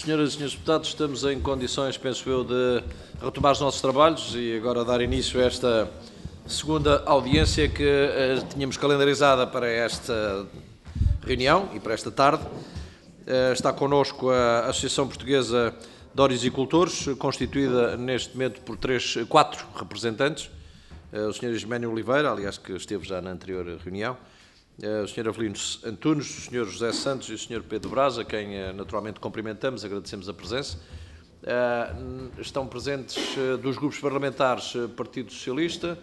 Senhoras e senhores deputados, estamos em condições, penso eu, de retomar os nossos trabalhos e agora dar início a esta segunda audiência que tínhamos calendarizada para esta reunião e para esta tarde. Está connosco a Associação Portuguesa de Horticultores, constituída neste momento por quatro representantes. O Sr. Isménio Oliveira, aliás, que esteve já na anterior reunião, o Sr. Avelino Antunes, o Sr. José Santos e o Sr. Pedro Braz, a quem naturalmente cumprimentamos, agradecemos a presença. Estão presentes dos grupos parlamentares Partido Socialista,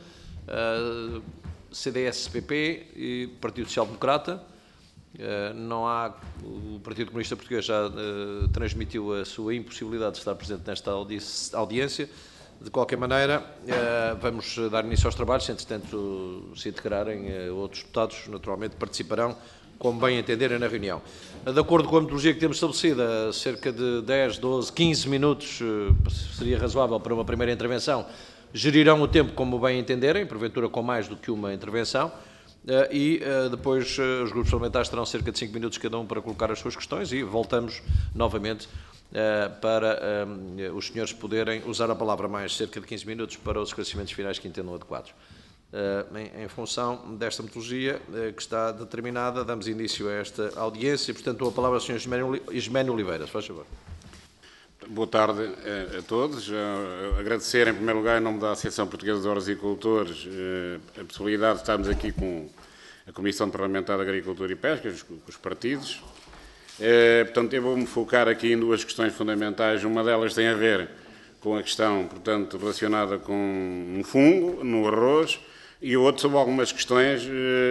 CDS-PP e Partido Social Democrata. Não há, o Partido Comunista Português já transmitiu a sua impossibilidade de estar presente nesta audiência. De qualquer maneira, vamos dar início aos trabalhos, se entretanto se integrarem outros deputados, naturalmente participarão como bem entenderem na reunião. De acordo com a metodologia que temos estabelecida, cerca de 10, 12, 15 minutos seria razoável para uma primeira intervenção. Gerirão o tempo como bem entenderem, porventura com mais do que uma intervenção, e depois os grupos parlamentares terão cerca de 5 minutos cada um para colocar as suas questões e voltamos novamente para os senhores poderem usar a palavra mais cerca de 15 minutos para os esclarecimentos finais que entendam adequados. Em função desta metodologia que está determinada, damos início a esta audiência e, portanto, dou a palavra ao Sr. Isménio Oliveira. Se faz favor. Boa tarde a todos. Agradecer, em primeiro lugar, em nome da Associação Portuguesa de Horticultores, a possibilidade de estarmos aqui com a Comissão Parlamentar de Agricultura e Pesca, os partidos. Portanto, eu vou-me focar aqui em duas questões fundamentais. Uma delas tem a ver com a questão, portanto, relacionada com um fungo no arroz e outra sobre algumas questões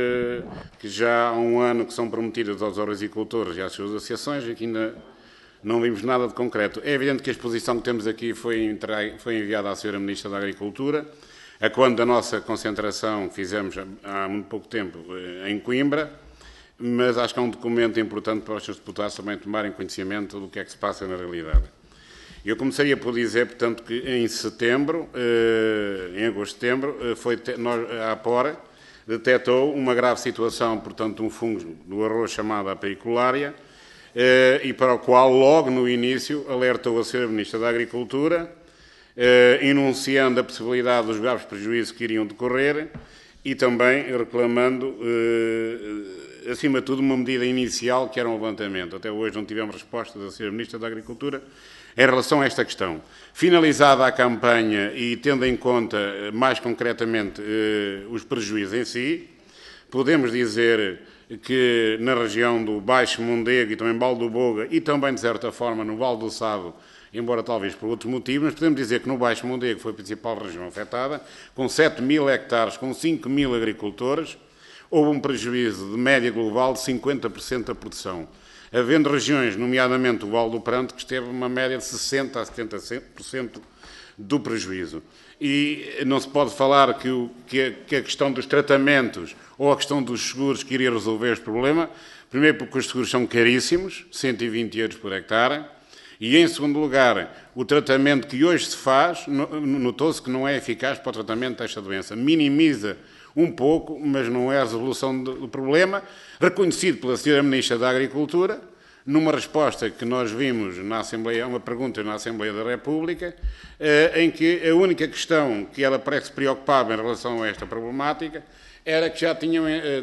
que já há um ano que são prometidas aos horticultores e às suas associações e que ainda não vimos nada de concreto. É evidente que a exposição que temos aqui foi enviada à Sra. Ministra da Agricultura, a quando da nossa concentração fizemos há muito pouco tempo em Coimbra, mas acho que é um documento importante para os senhores deputados também tomarem conhecimento do que é que se passa na realidade. Eu começaria por dizer, portanto, que em setembro, em agosto de setembro, a APOR detectou uma grave situação, portanto, um fungo do arroz chamado apericulária, e para o qual, logo no início, alertou a Sra. Ministra da Agricultura, enunciando a possibilidade dos graves prejuízos que iriam decorrer e também reclamando, acima de tudo, uma medida inicial que era um levantamento. Até hoje não tivemos resposta da Sra. Ministra da Agricultura em relação a esta questão. Finalizada a campanha e tendo em conta, mais concretamente, os prejuízos em si, podemos dizer que na região do Baixo Mondego e também Val do Boga e também, de certa forma, no Val do Sado, embora talvez por outros motivos, mas podemos dizer que no Baixo Mondego foi a principal região afetada, com 7.000 hectares, com 5.000 agricultores, houve um prejuízo de média global de 50% da produção, havendo regiões, nomeadamente o Val do Pranto, que esteve uma média de 60% a 70% do prejuízo. E não se pode falar que a questão dos tratamentos ou a questão dos seguros que iria resolver este problema, primeiro porque os seguros são caríssimos, 120 euros por hectare, e em segundo lugar, o tratamento que hoje se faz, notou-se que não é eficaz para o tratamento desta doença. Minimiza um pouco, mas não é a resolução do problema, reconhecido pela Sra. Ministra da Agricultura, numa resposta que nós vimos na Assembleia, uma pergunta na Assembleia da República, em que a única questão que ela parece preocupava em relação a esta problemática era que já tinham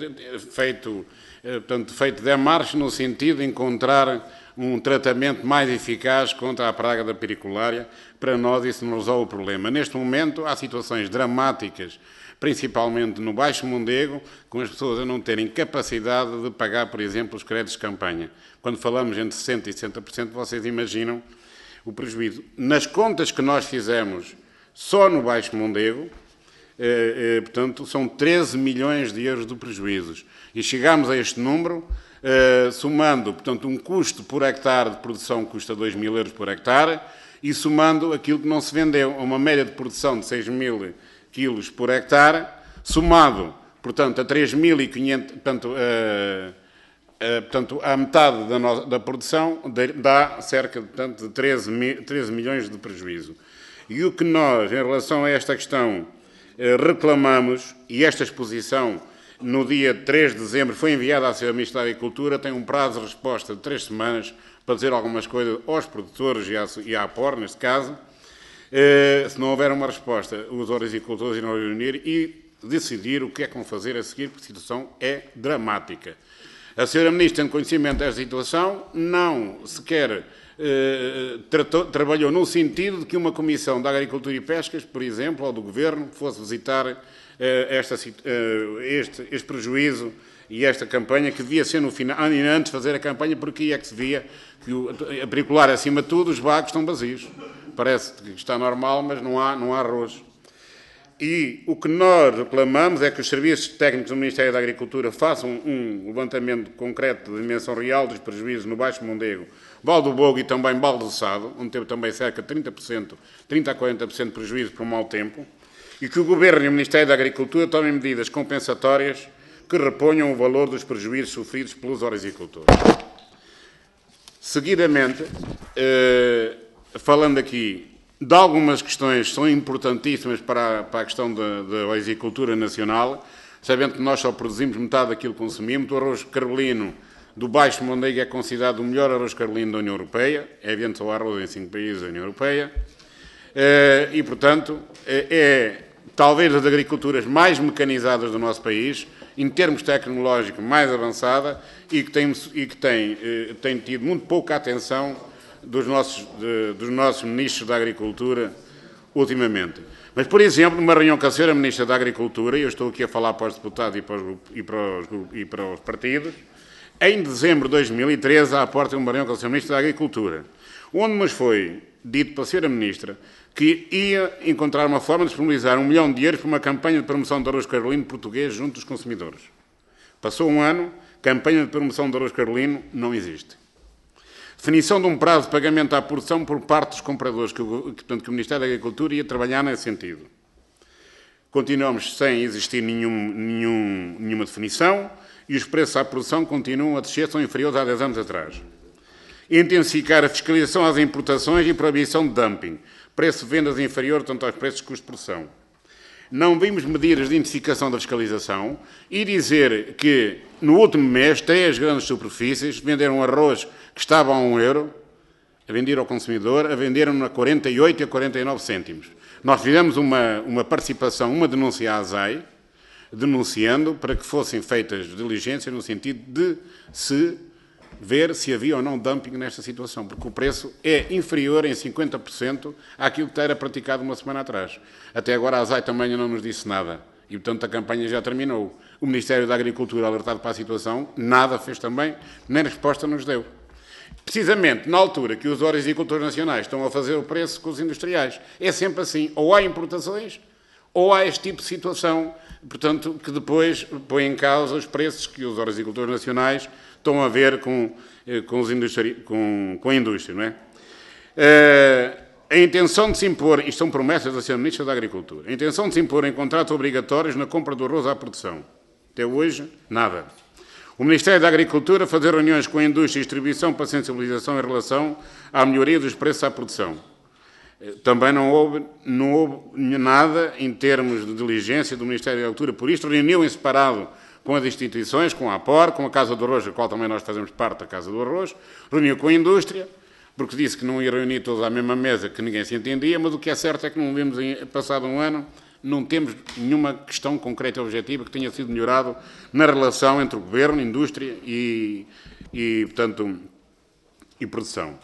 feito demarches no sentido de encontrar um tratamento mais eficaz contra a praga da periculária. Para nós isso não resolve o problema. Neste momento há situações dramáticas, principalmente no Baixo Mondego, com as pessoas a não terem capacidade de pagar, por exemplo, os créditos de campanha. Quando falamos entre 60% e 60%, vocês imaginam o prejuízo. Nas contas que nós fizemos só no Baixo Mondego, portanto, são 13 milhões de euros de prejuízos. E chegámos a este número, somando, portanto, um custo por hectare de produção que custa 2.000 euros por hectare, e somando aquilo que não se vendeu, uma média de produção de 6.000 quilos por hectare, somado, portanto, a 3.500, portanto, a metade da produção dá cerca de 13 milhões de prejuízo. E o que nós, em relação a esta questão, reclamamos, e esta exposição no dia 3 de dezembro, foi enviada à Sra. Ministra da Agricultura, tem um prazo de resposta de 3 semanas para dizer algumas coisas aos produtores e à APOR, neste caso. Se não houver uma resposta, os horticultores irão reunir e decidir o que é que vão fazer a seguir, porque a situação é dramática. A Sra. Ministra, tendo conhecimento desta situação, não sequer trabalhou no sentido de que uma Comissão da Agricultura e Pescas, por exemplo, ou do Governo, fosse visitar este prejuízo e esta campanha, que devia ser no final, antes de fazer a campanha, porque aí é que se via que a pericular, acima de tudo, os bagos estão vazios. Parece que está normal, mas não há arroz. E o que nós reclamamos é que os serviços técnicos do Ministério da Agricultura façam um levantamento concreto de dimensão real dos prejuízos no Baixo Mondego, Val do Bogo e também Val do Sado, onde teve também cerca de 30% a 40% de prejuízo por um mau tempo, e que o Governo e o Ministério da Agricultura tomem medidas compensatórias que reponham o valor dos prejuízos sofridos pelos horticultores. Seguidamente, falando aqui de algumas questões que são importantíssimas para a questão da horticultura nacional, sabendo que nós só produzimos metade daquilo que consumimos, o arroz carolino do Baixo Mondego é considerado o melhor arroz carolino da União Europeia, é vende só arroz em 5 países da União Europeia, e, portanto, é talvez das agriculturas mais mecanizadas do nosso país, em termos tecnológicos mais avançada, e que tem tido muito pouca atenção dos nossos ministros da Agricultura ultimamente. Mas, por exemplo, numa reunião com a Sra. Ministra da Agricultura, e eu estou aqui a falar para os deputados e para os partidos, em dezembro de 2013, à porta de uma reunião com a Sra. Ministra da Agricultura, onde nos foi dito para a Sra. Ministra que ia encontrar uma forma de disponibilizar €1 milhão para uma campanha de promoção de arroz carolino português junto dos consumidores. Passou um ano, campanha de promoção de arroz carolino não existe. Definição de um prazo de pagamento à produção por parte dos compradores, portanto, que o Ministério da Agricultura ia trabalhar nesse sentido. Continuamos sem existir nenhuma definição e os preços à produção continuam a descer, são inferiores há 10 anos atrás. Intensificar a fiscalização às importações e proibição de dumping. Preço de vendas inferior tanto aos preços de custo de produção. Não vimos medidas de identificação da fiscalização e dizer que, no último mês, 3 grandes superfícies venderam arroz que estava a €1, a vender ao consumidor, a venderam a 48 a 49 cêntimos. Nós fizemos uma participação, uma denúncia à ASAI, denunciando para que fossem feitas diligências no sentido de se ver se havia ou não dumping nesta situação, porque o preço é inferior em 50% àquilo que era praticado uma semana atrás. Até agora a ASAI também não nos disse nada e, portanto, a campanha já terminou. O Ministério da Agricultura, alertado para a situação, nada fez também, nem resposta nos deu. Precisamente na altura que os horticultores nacionais estão a fazer o preço com os industriais. É sempre assim, ou há importações, ou há este tipo de situação, portanto, que depois põe em causa os preços que os horticultores nacionais estão a ver com a indústria, não é? A intenção de se impor, isto são promessas da Sra. Ministra da Agricultura, a intenção de se impor em contratos obrigatórios na compra do arroz à produção. Até hoje, nada. O Ministério da Agricultura fazer reuniões com a indústria e distribuição para sensibilização em relação à melhoria dos preços à produção. Também não houve nada em termos de diligência do Ministério da Agricultura. Por isto, reuniu em separado com as instituições, com a APOR, com a Casa do Arroz, da qual também nós fazemos parte da Casa do Arroz, reuniu com a indústria, porque disse que não ia reunir todos à mesma mesa, que ninguém se entendia, mas o que é certo é que não vimos, passado um ano, não temos nenhuma questão concreta e objetiva que tenha sido melhorado na relação entre o Governo, indústria e produção.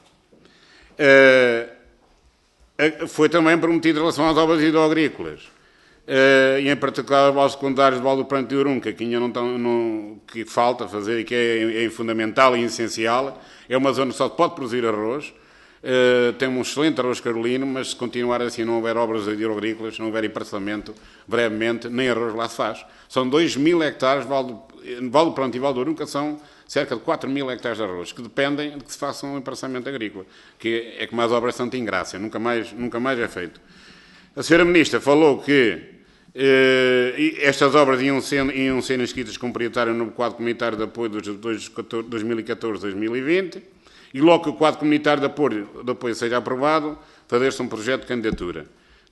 Foi também prometido em relação às obras hidroagrícolas, e em particular os valos secundários do Val do Pranto e Urunca, que ainda que falta fazer e que é fundamental e essencial. É uma zona que só pode produzir arroz, tem um excelente arroz carolino, mas se continuar assim, não houver obras hidroagrícolas, não houver emparcelamento, brevemente, nem arroz lá se faz. São 2.000 hectares, Val do Pranto e Val do Urunca são cerca de 4.000 hectares de arroz, que dependem de que se faça um emparcelamento agrícola, que é como as obras são em graça, nunca mais é feito. A Sra. Ministra falou que estas obras iam ser inscritas como prioritário no quadro comunitário de apoio dos 2014-2020 e logo que o quadro comunitário de apoio seja aprovado, fazer-se um projeto de candidatura.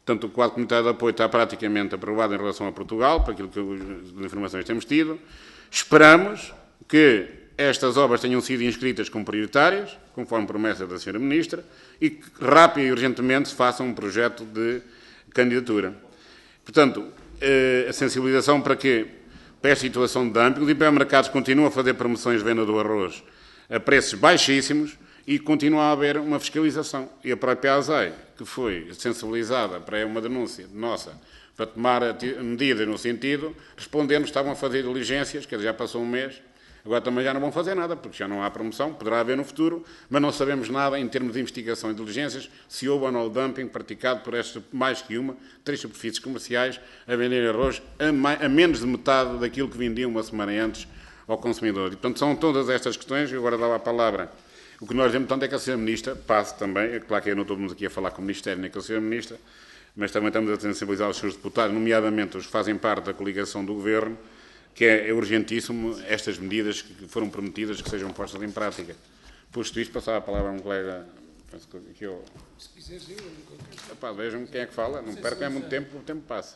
Portanto, o quadro comunitário de apoio está praticamente aprovado em relação a Portugal, para aquilo que as informações temos tido. Esperamos que estas obras tenham sido inscritas como prioritárias, conforme promessa da Sra. Ministra, e que rápido e urgentemente se faça um projeto de candidatura. Portanto, a sensibilização para esta situação de dumping, os hipermercados continuam a fazer promoções de venda do arroz a preços baixíssimos e continua a haver uma fiscalização. E a própria ASAI, que foi sensibilizada para uma denúncia nossa, para tomar medidas no sentido, respondendo que estavam a fazer diligências, quer dizer, já passou um mês, agora também já não vão fazer nada, porque já não há promoção, poderá haver no futuro, mas não sabemos nada em termos de investigação e diligências, se houve ou não o dumping praticado por estas, mais que três superfícies comerciais, a vender arroz a menos de metade daquilo que vendiam uma semana antes ao consumidor. E, portanto, são todas estas questões, eu agora dava a palavra. O que nós vemos, portanto, é que a Sra. Ministra passe também, é claro que não estamos aqui a falar com o Ministério nem com a Sra. Ministra, mas também estamos a sensibilizar os seus deputados, nomeadamente os que fazem parte da coligação do Governo, que é urgentíssimo estas medidas que foram prometidas que sejam postas em prática. Posto isto, passava a palavra a um colega, que eu... Se quiseres, eu não Epá, vejam quem é que fala, não percam muito tempo, o tempo passa.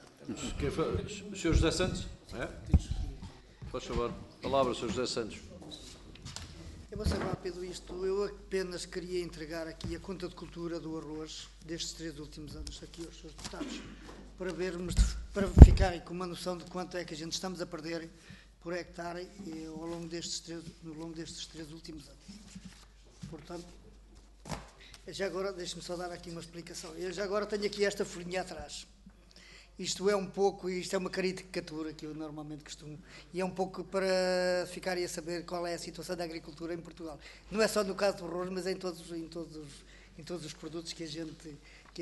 O Sr. José Santos? É? Faz favor. Palavra, Sr. José Santos. Eu vou ser rápido isto. Eu apenas queria entregar aqui a conta de cultura do arroz destes 3 últimos anos aqui aos seus deputados, para vermos, para ficarem com uma noção de quanto é que a gente estamos a perder por hectare ao longo no longo destes 3 últimos anos. Portanto, já agora, deixe-me só dar aqui uma explicação. Eu já agora tenho aqui esta folhinha atrás. Isto é uma caricatura que eu normalmente costumo, e é um pouco para ficarem a saber qual é a situação da agricultura em Portugal. Não é só no caso do arroz, mas em todos os produtos que a gente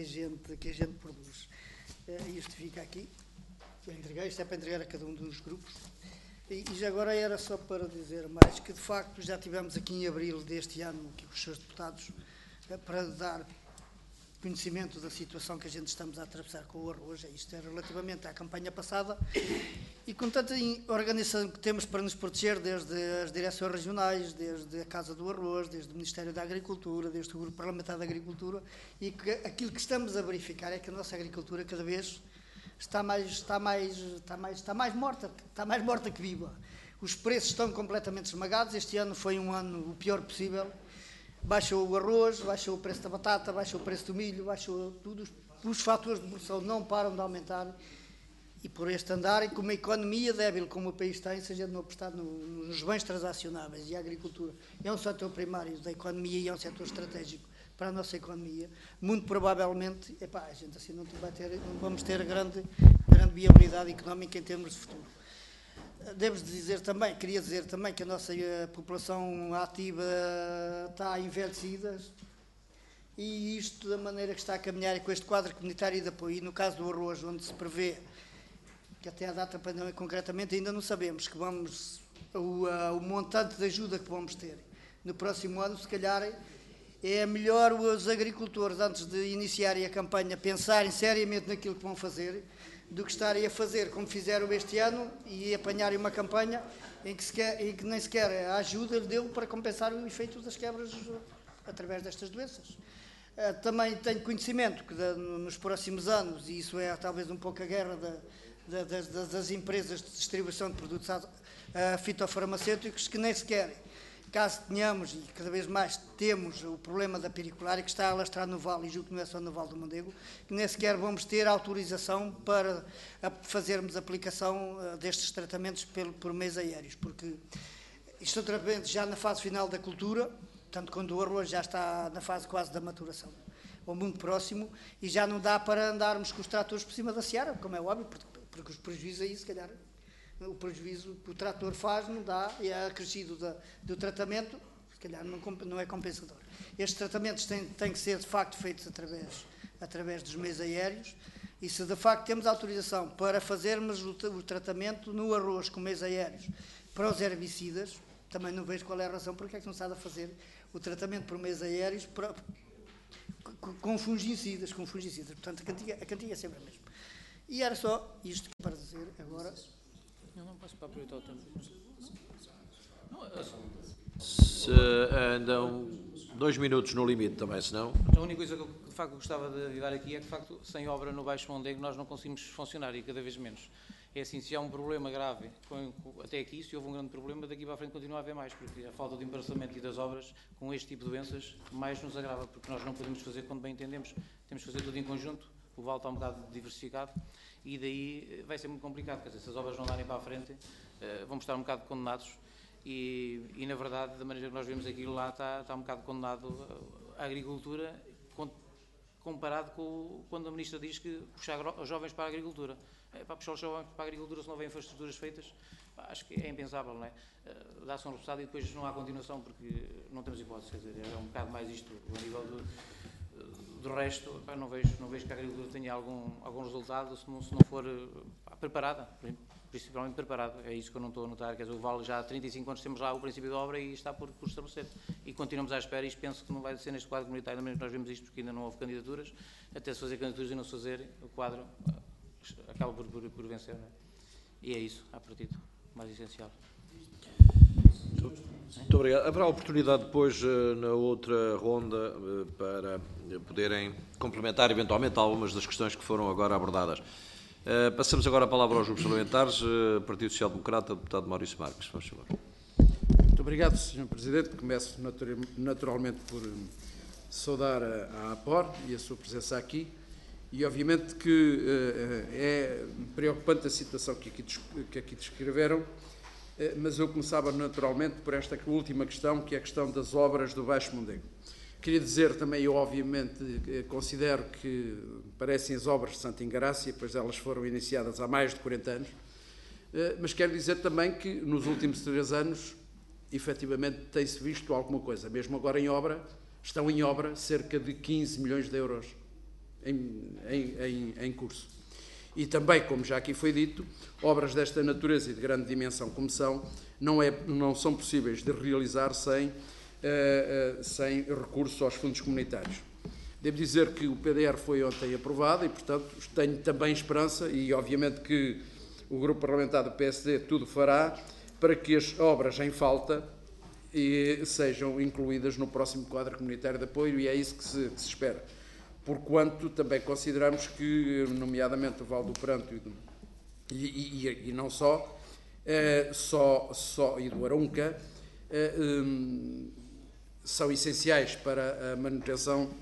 produz. Isto fica aqui. Isto é para entregar a cada um dos grupos. E já agora era só para dizer mais que, de facto, já tivemos aqui em abril deste ano, aqui com os seus deputados, para dar conhecimento da situação que a gente estamos a atravessar com o arroz. Isto é relativamente à campanha passada, e com tanta organização que temos para nos proteger, desde as direções regionais, desde a Casa do Arroz, desde o Ministério da Agricultura, desde o Grupo Parlamentar da Agricultura, e que aquilo que estamos a verificar é que a nossa agricultura cada vez está mais morta que viva. Os preços estão completamente esmagados. Este ano foi um ano o pior possível. Baixou o arroz, baixou o preço da batata, baixou o preço do milho, baixou tudo. Os fatores de produção não param de aumentar, e por este andar, e com uma economia débil como o país tem, se a gente não apostar nos bens transacionáveis, e a agricultura é um setor primário da economia e é um setor estratégico para a nossa economia, muito provavelmente, a gente assim não vamos ter grande viabilidade económica em termos de futuro. Queria dizer também que a nossa população ativa está envelhecida, e isto, da maneira que está a caminhar, e com este quadro comunitário de apoio, e no caso do arroz, onde se prevê, que até a data concretamente ainda não sabemos, que o montante de ajuda que vamos ter no próximo ano, se calhar é melhor os agricultores, antes de iniciarem a campanha, pensarem seriamente naquilo que vão fazer, do que estarem a fazer como fizeram este ano e apanharem uma campanha em que nem sequer a ajuda deu para compensar o efeito das quebras através destas doenças. Também tenho conhecimento que nos próximos anos, e isso é talvez um pouco a guerra das empresas de distribuição de produtos fitofarmacêuticos, que nem sequer, caso tenhamos, e cada vez mais temos, o problema da piriculária, que está a alastrar no Vale, e julgo que não é só no Vale do Mondego, que nem sequer vamos ter autorização para fazermos aplicação destes tratamentos por meios aéreos, porque estes tratamentos já na fase final da cultura, tanto quando o arroz já está na fase quase da maturação, ou muito próximo, e já não dá para andarmos com os tratores por cima da seara, como é óbvio, porque os prejuízos aí, se calhar, o prejuízo que o trator faz não dá, e é acrescido do tratamento, se calhar não é compensador. Estes tratamentos têm que ser, de facto, feitos através dos meios aéreos, e se de facto temos autorização para fazermos o tratamento no arroz com meios aéreos para os herbicidas, também não vejo qual é a razão porque é que não se há de fazer o tratamento por meios aéreos com fungicidas. Portanto, a cantiga é sempre a mesma. E era só isto para dizer agora. Não posso para aproveitar o tempo. Se andam 2 minutos no limite também, senão... A única coisa que eu, de facto, gostava de avivar aqui é que, de facto, sem obra no Baixo Mondego nós não conseguimos funcionar e cada vez menos. É assim, se há um problema grave, até aqui, se houve um grande problema, daqui para a frente continua a haver mais, porque a falta de embaraçamento e das obras, com este tipo de doenças, mais nos agrava, porque nós não podemos fazer quando bem entendemos, temos que fazer tudo em conjunto, o vale está um bocado diversificado, e daí vai ser muito complicado, quer dizer, se as obras não darem para a frente, vamos estar um bocado condenados, e na verdade, da maneira que nós vemos aquilo lá, está um bocado condenado a agricultura, comparado com quando a Ministra diz que puxar os jovens para a agricultura. Para puxar os jovens para a agricultura, se não houver infraestruturas feitas, acho que é impensável, não é? Dá-se um resultado e depois não há continuação, porque não temos hipótese, quer dizer, é um bocado mais isto, a nível do resto, não vejo que a agricultura tenha algum resultado se não for preparada, principalmente preparada. É isso que eu não estou a notar, quer dizer, o Vale já há 35 anos temos lá o princípio da obra e está por estabelecer. E continuamos à espera e penso que não vai ser neste quadro comunitário, da maneira que nós vemos isto, porque ainda não houve candidaturas, até se fazer candidaturas e não se fazer, o quadro acaba por vencer, não é? E é isso, a partir mais essencial. Muito obrigado. Haverá oportunidade depois, na outra ronda, para poderem complementar eventualmente algumas das questões que foram agora abordadas. Passamos agora a palavra aos grupos parlamentares. Partido Social Democrata, deputado Maurício Marques. Vamos chamar. Muito obrigado, Sr. Presidente. Começo naturalmente por saudar a APOR e a sua presença aqui. E, obviamente, que é preocupante a situação que aqui descreveram, mas eu começava naturalmente por esta última questão, que é a questão das obras do Baixo Mondego. Queria dizer também, eu obviamente considero que parecem as obras de Santa Engarácia, pois elas foram iniciadas há mais de 40 anos, mas quero dizer também que nos últimos 3 anos, efetivamente, tem-se visto alguma coisa. Mesmo agora estão em obra cerca de 15 milhões de euros em curso. E também, como já aqui foi dito, obras desta natureza e de grande dimensão como são, não são possíveis de realizar sem recurso aos fundos comunitários. Devo dizer que o PDR foi ontem aprovado e, portanto, tenho também esperança e, obviamente, que o Grupo Parlamentar do PSD tudo fará para que as obras em falta sejam incluídas no próximo quadro comunitário de apoio e é isso que se espera. Porquanto também consideramos que, nomeadamente, o Vale do Pranto e não só, e do Arunca, são essenciais para a manutenção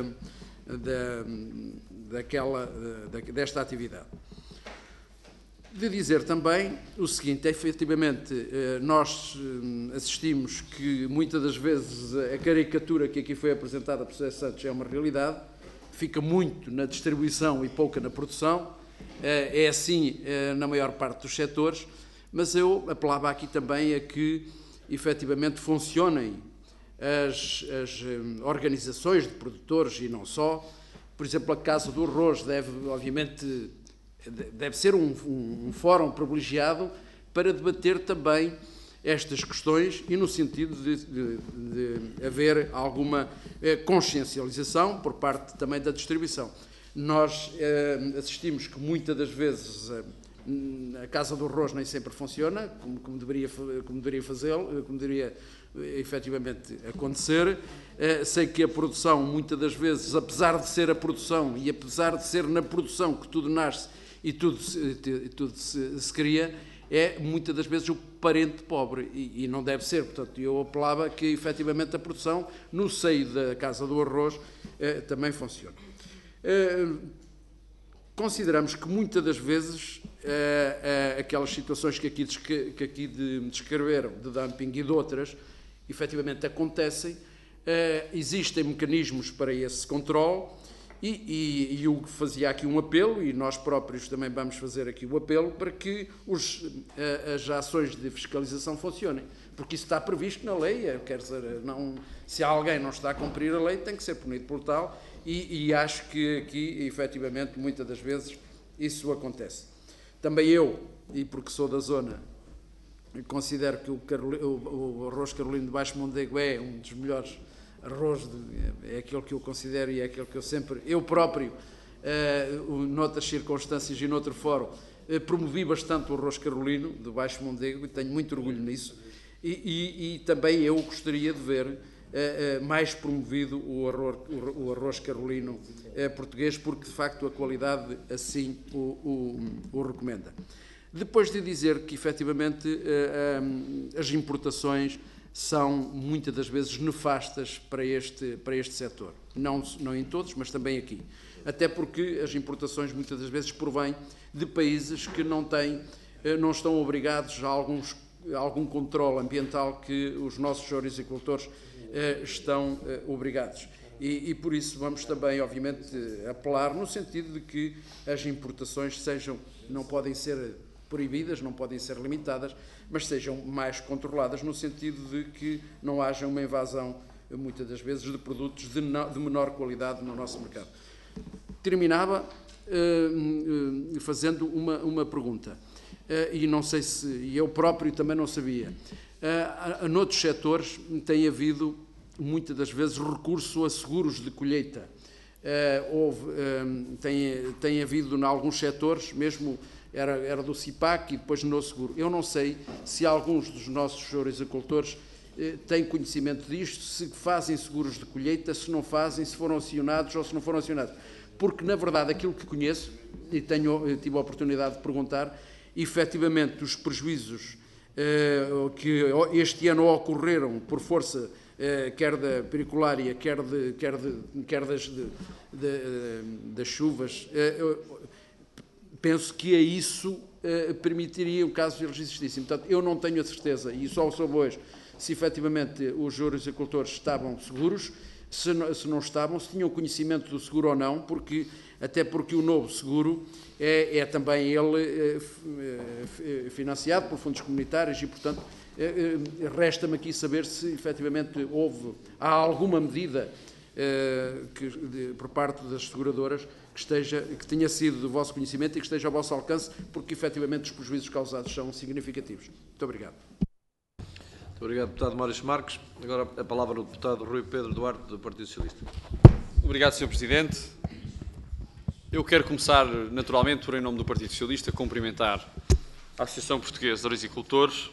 desta atividade. De dizer também o seguinte, efetivamente, nós assistimos que muitas das vezes a caricatura que aqui foi apresentada por José Santos é uma realidade, fica muito na distribuição e pouca na produção, é assim na maior parte dos setores, mas eu apelava aqui também a que efetivamente funcionem as organizações de produtores e não só. Por exemplo, a Casa do Arroz deve ser um fórum privilegiado para debater também estas questões e no sentido de haver alguma consciencialização por parte também da distribuição. Nós assistimos que muitas das vezes a Casa do Arroz nem sempre funciona como deveria efetivamente acontecer. Sei que a produção, muitas das vezes, apesar de ser a produção e apesar de ser na produção que tudo nasce e tudo se cria, é muitas das vezes o parente pobre e não deve ser. Portanto, eu apelava que efetivamente a produção no seio da Casa do Arroz também funciona. Consideramos que muitas das vezes aquelas situações que aqui descreveram, de dumping e de outras, efetivamente acontecem, existem mecanismos para esse controle e eu fazia aqui um apelo, e nós próprios também vamos fazer aqui o apelo, para que as ações de fiscalização funcionem, porque isso está previsto na lei, quer dizer, se alguém não está a cumprir a lei, tem que ser punido por tal, e acho que aqui, efetivamente, muitas das vezes isso acontece. Também eu, e porque sou da zona, considero que o arroz carolino de Baixo Mondego é um dos melhores arroz, é aquele que eu considero e é aquele que eu próprio, noutras circunstâncias e noutro fórum, promovi bastante o arroz carolino de Baixo Mondego e tenho muito orgulho nisso. E também eu gostaria de ver mais promovido o arroz carolino português, porque de facto a qualidade assim o recomenda. Depois de dizer que efetivamente as importações são muitas das vezes nefastas para este setor, não em todos, mas também aqui. Até porque as importações muitas das vezes provêm de países que não estão obrigados a algum controle ambiental que os nossos ouricultores estão obrigados. E por isso vamos também, obviamente, apelar no sentido de que as importações não podem ser proibidas, não podem ser limitadas, mas sejam mais controladas no sentido de que não haja uma invasão, muitas das vezes, de produtos de menor qualidade no nosso mercado. Terminava fazendo uma pergunta, e não sei se eu próprio também não sabia. Noutros setores tem havido, muitas das vezes, recurso a seguros de colheita. Tem havido, em alguns setores, mesmo era do CIPAC e depois no seguro. Eu não sei se alguns dos nossos ouricultores têm conhecimento disto, se fazem seguros de colheita, se não fazem, se foram acionados ou se não foram acionados. Porque, na verdade, aquilo que conheço, e tive a oportunidade de perguntar, efetivamente os prejuízos que este ano ocorreram por força quer da periculária, quer das chuvas, penso que a isso permitiria um caso de eles existissem. Portanto, eu não tenho a certeza, e só soube hoje, se efetivamente os ouricultores estavam seguros, se não estavam, se tinham conhecimento do seguro ou não, até porque o novo seguro é também ele financiado por fundos comunitários e, portanto, resta-me aqui saber se efetivamente há alguma medida por parte das seguradoras que tenha sido do vosso conhecimento e que esteja ao vosso alcance, porque efetivamente os prejuízos causados são significativos. Muito obrigado. Muito obrigado, deputado Maurício Marques. Agora a palavra do deputado Rui Pedro Duarte, do Partido Socialista. Obrigado, Sr. Presidente. Eu quero começar, naturalmente, por em nome do Partido Socialista, cumprimentar a Associação Portuguesa de Ouricultores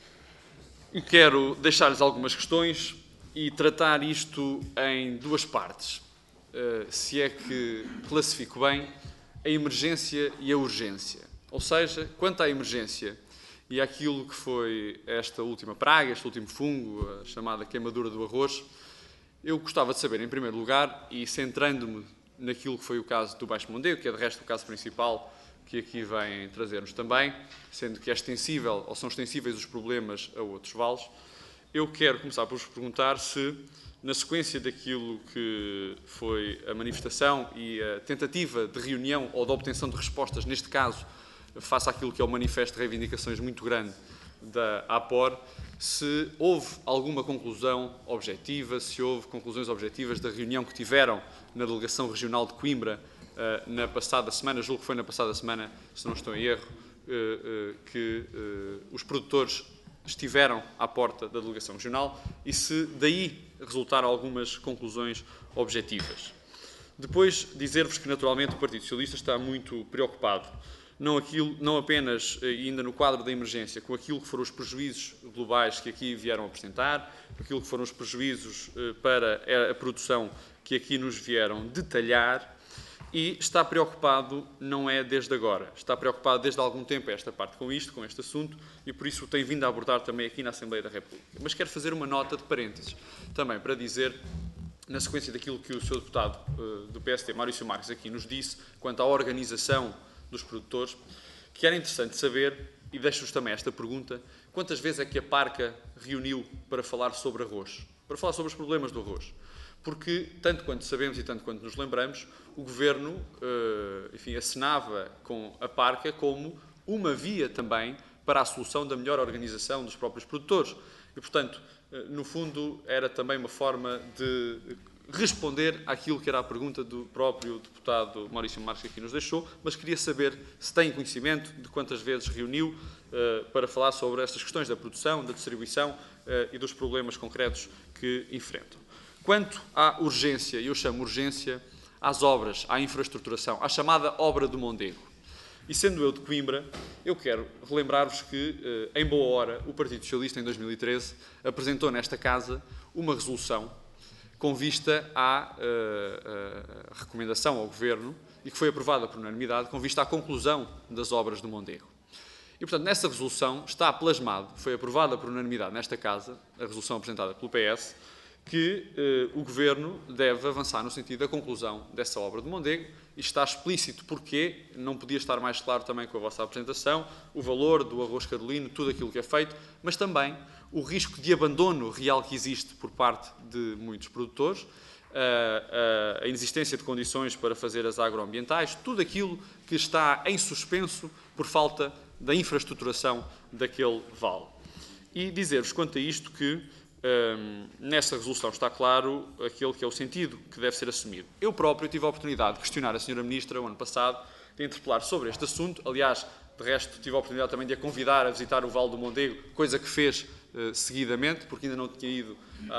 e quero deixar-lhes algumas questões e tratar isto em duas partes. Se é que classifico bem a emergência e a urgência. Ou seja, quanto à emergência e àquilo que foi esta última praga, este último fungo, a chamada queimadura do arroz, eu gostava de saber, em primeiro lugar, e centrando-me naquilo que foi o caso do Baixo Mondego, que é de resto o caso principal que aqui vem trazer-nos também, sendo que é extensível, ou são extensíveis os problemas a outros vales, eu quero começar por vos perguntar se, na sequência daquilo que foi a manifestação e a tentativa de reunião ou de obtenção de respostas, neste caso, face àquilo que é o manifesto de reivindicações muito grande da APOR, se houve alguma conclusão objetiva, se houve conclusões objetivas da reunião que tiveram na Delegação Regional de Coimbra na passada semana, julgo que foi na passada semana, se não estou em erro, que os produtores estiveram à porta da Delegação Regional e se daí resultaram algumas conclusões objetivas. Depois, dizer-vos que, naturalmente, o Partido Socialista está muito preocupado, não apenas, ainda no quadro da emergência, com aquilo que foram os prejuízos globais que aqui vieram apresentar, com aquilo que foram os prejuízos para a produção que aqui nos vieram detalhar, e está preocupado, não é desde agora, está preocupado desde há algum tempo esta parte com este assunto, e por isso o tem vindo a abordar também aqui na Assembleia da República. Mas quero fazer uma nota de parênteses, também para dizer, na sequência daquilo que o Sr. Deputado do PSD, Maurício Marques, aqui nos disse, quanto à organização dos produtores, que era interessante saber, e deixo-vos também esta pergunta, quantas vezes é que a Parca reuniu para falar sobre arroz, para falar sobre os problemas do arroz? Porque, tanto quanto sabemos e tanto quanto nos lembramos, o Governo, acenava com a Parca como uma via também para a solução da melhor organização dos próprios produtores. E, portanto, no fundo, era também uma forma de responder àquilo que era a pergunta do próprio deputado Maurício Marques que aqui nos deixou, mas queria saber se tem conhecimento de quantas vezes reuniu para falar sobre estas questões da produção, da distribuição e dos problemas concretos que enfrentam. Quanto à urgência, eu chamo urgência às obras, à infraestruturação, à chamada obra do Mondego. E sendo eu de Coimbra, eu quero relembrar-vos que, em boa hora, o Partido Socialista, em 2013, apresentou nesta Casa uma resolução com vista à recomendação ao Governo, e que foi aprovada por unanimidade, com vista à conclusão das obras do Mondego. E, portanto, nessa resolução está plasmado, foi aprovada por unanimidade nesta Casa, a resolução apresentada pelo PS, que o Governo deve avançar no sentido da conclusão dessa obra do Mondego, e está explícito porquê, não podia estar mais claro também com a vossa apresentação, o valor do arroz carolino, tudo aquilo que é feito, mas também o risco de abandono real que existe por parte de muitos produtores, a inexistência de condições para fazer as agroambientais, tudo aquilo que está em suspenso por falta da infraestruturação daquele vale. E dizer-vos quanto a isto que nessa resolução está claro aquele que é o sentido que deve ser assumido. Eu próprio tive a oportunidade de questionar a Sra. Ministra o ano passado, de interpelar sobre este assunto. Aliás, de resto, tive a oportunidade também de a convidar a visitar o Vale do Mondego, coisa que fez seguidamente, porque ainda não tinha ido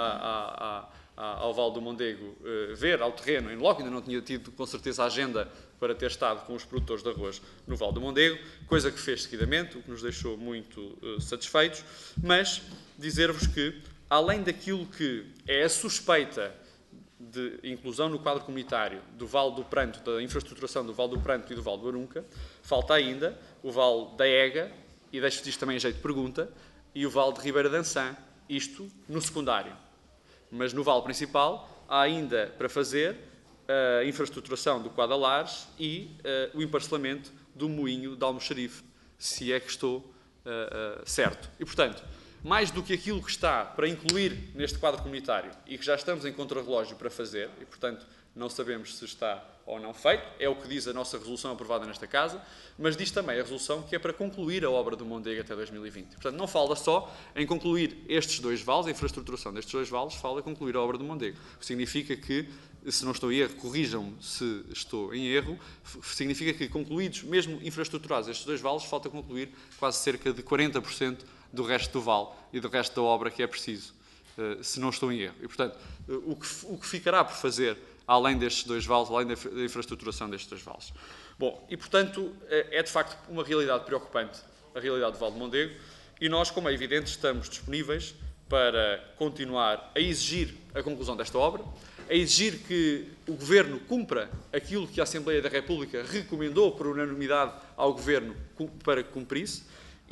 ao Vale do Mondego ver, ao terreno, em loco, ainda não tinha tido, com certeza, a agenda para ter estado com os produtores de arroz no Vale do Mondego, coisa que fez seguidamente, o que nos deixou muito satisfeitos, mas dizer-vos que, além daquilo que é a suspeita de inclusão no quadro comunitário do Vale do Pranto, da infraestruturação do Vale do Pranto e do Vale do Arunca, falta ainda o Vale da Ega, e deixo-vos isto também em jeito de pergunta, e o Vale de Ribeira de Ançã, isto no secundário. Mas no Vale principal há ainda para fazer a infraestruturação do Quadra Lares e o emparcelamento do moinho de Almoxarife, se é que estou certo. E, portanto, mais do que aquilo que está para incluir neste quadro comunitário e que já estamos em contrarrelógio para fazer, e, portanto, não sabemos se está ou não feito, é o que diz a nossa resolução aprovada nesta Casa, mas diz também a resolução que é para concluir a obra do Mondego até 2020. Portanto, não fala só em concluir estes dois vales, a infraestruturação destes dois vales, fala em concluir a obra do Mondego. O que significa que, se não estou em erro, corrijam-me se estou em erro, significa que, concluídos, mesmo infraestruturados estes dois vales, falta concluir quase cerca de 40% do resto do vale e do resto da obra que é preciso, se não estou em erro. E, portanto, o que ficará por fazer, além destes dois vales, além da infraestruturação destes dois vales. Bom, e, portanto, é de facto uma realidade preocupante, a realidade do Vale do Mondego, e nós, como é evidente, estamos disponíveis para continuar a exigir a conclusão desta obra, a exigir que o Governo cumpra aquilo que a Assembleia da República recomendou por unanimidade ao Governo para que cumprisse,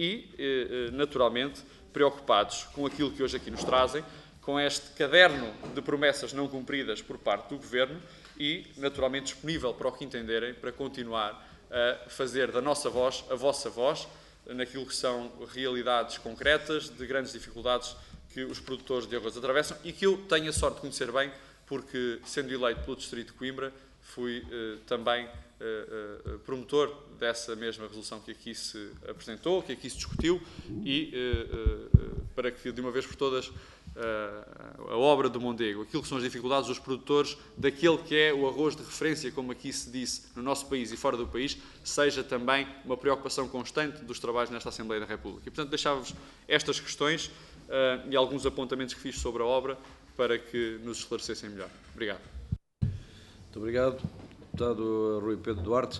e, naturalmente, preocupados com aquilo que hoje aqui nos trazem, com este caderno de promessas não cumpridas por parte do Governo e, naturalmente, disponível para o que entenderem, para continuar a fazer da nossa voz a vossa voz, naquilo que são realidades concretas, de grandes dificuldades que os produtores de arroz atravessam e que eu tenho a sorte de conhecer bem, porque, sendo eleito pelo Distrito de Coimbra, fui também promotor dessa mesma resolução que aqui se apresentou, que aqui se discutiu, e para que, de uma vez por todas, a obra do Mondego, aquilo que são as dificuldades dos produtores daquele que é o arroz de referência, como aqui se disse, no nosso país e fora do país, seja também uma preocupação constante dos trabalhos nesta Assembleia da República. E, portanto, deixava-vos estas questões e alguns apontamentos que fiz sobre a obra para que nos esclarecessem melhor. Obrigado. Muito obrigado, deputado Rui Pedro Duarte.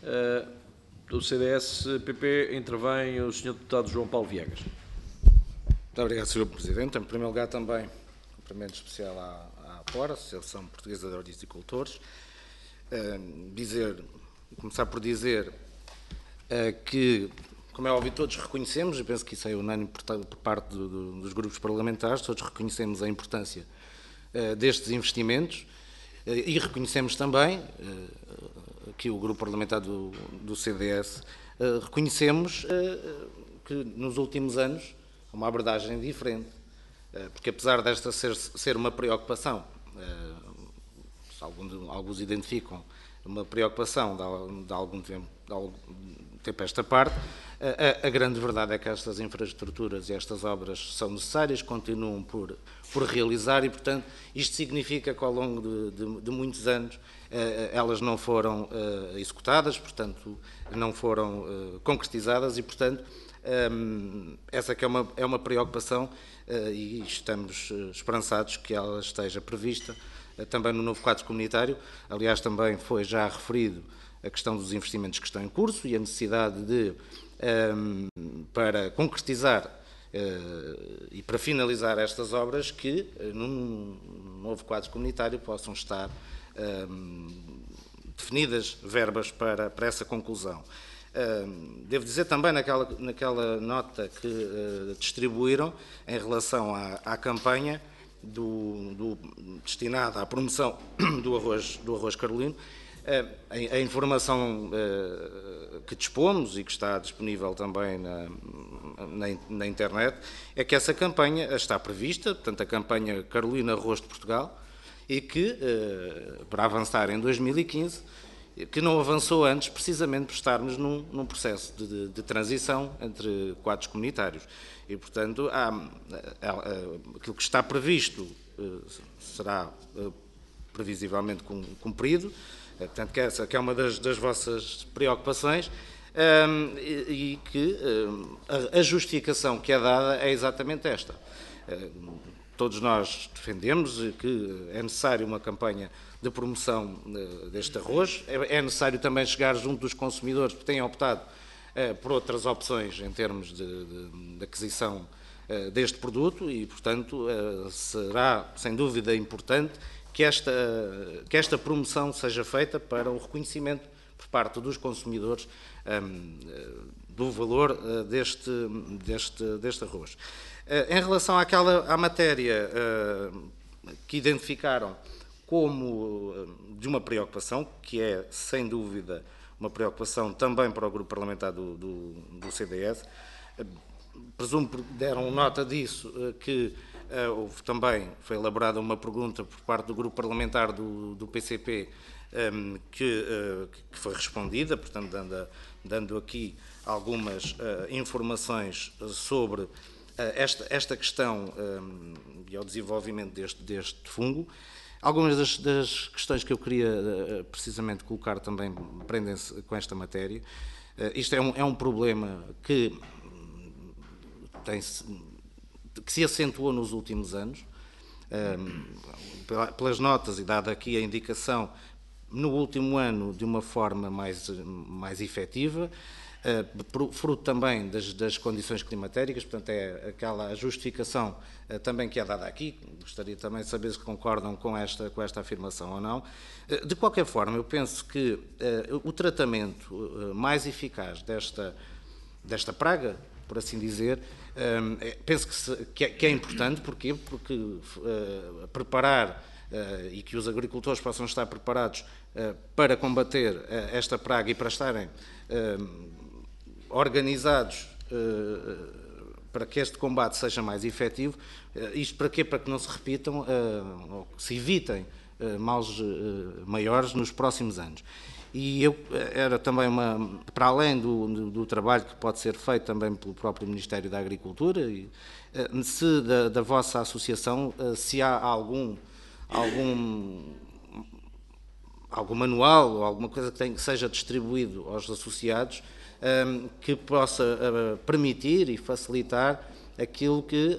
Do CDS-PP intervém o Sr. Deputado João Paulo Viegas. Muito obrigado, Sr. Presidente. Em primeiro lugar, também um cumprimento especial à APOR, Associação Portuguesa de Horticultores. Começar por dizer que, como é óbvio, todos reconhecemos, e penso que isso é unânime por parte dos grupos parlamentares, todos reconhecemos a importância destes investimentos e reconhecemos também que o grupo parlamentar do CDS reconhecemos que nos últimos anos uma abordagem diferente, porque apesar desta ser uma preocupação, alguns identificam uma preocupação de algum tempo a esta parte, a grande verdade é que estas infraestruturas e estas obras são necessárias, continuam por realizar e, portanto, isto significa que ao longo de muitos anos elas não foram executadas, portanto, não foram concretizadas e, portanto, essa que é uma preocupação e estamos esperançados que ela esteja prevista também no novo quadro comunitário. Aliás, também foi já referido a questão dos investimentos que estão em curso e a necessidade de, para concretizar e para finalizar estas obras, que num novo quadro comunitário possam estar definidas verbas para essa conclusão. Devo dizer também naquela nota que distribuíram em relação à campanha destinada à promoção do arroz carolino, a informação que dispomos e que está disponível também na internet é que essa campanha está prevista, portanto a campanha Carolina Arroz de Portugal, e que, para avançar em 2015, que não avançou antes precisamente por estarmos num processo de transição entre quadros comunitários. E, portanto, aquilo que está previsto será previsivelmente cumprido, portanto, que é uma das vossas preocupações, e que a justificação que é dada é exatamente esta. Todos nós defendemos que é necessário uma campanha de promoção deste arroz, é necessário também chegar junto dos consumidores que têm optado por outras opções em termos de aquisição deste produto e, portanto, será sem dúvida importante que esta promoção seja feita para o reconhecimento por parte dos consumidores do valor deste arroz. Em relação à matéria que identificaram como de uma preocupação, que é, sem dúvida, uma preocupação também para o grupo parlamentar do CDS, presumo que deram nota disso, que foi elaborada uma pergunta por parte do grupo parlamentar do PCP, que foi respondida, portanto, dando aqui algumas informações sobre esta questão e ao desenvolvimento deste fungo. Algumas das questões que eu queria precisamente colocar também prendem-se com esta matéria. Isto é um problema que se acentuou nos últimos anos, pelas notas e dada aqui a indicação, no último ano de uma forma mais efetiva, fruto também das condições climatéricas, portanto é a justificação também que é dada aqui. Gostaria também de saber se concordam com esta afirmação ou não. De qualquer forma, eu penso que o tratamento mais eficaz desta praga, por assim dizer, penso que é importante. Porquê? Porque preparar e que os agricultores possam estar preparados para combater esta praga e para estarem organizados para que este combate seja mais efetivo. Isto para quê? Para que não se repitam ou que se evitem males maiores nos próximos anos. E era também para além do trabalho que pode ser feito também pelo próprio Ministério da Agricultura, se da vossa associação, se há algum manual ou alguma coisa que seja distribuído aos associados, que possa permitir e facilitar aquilo que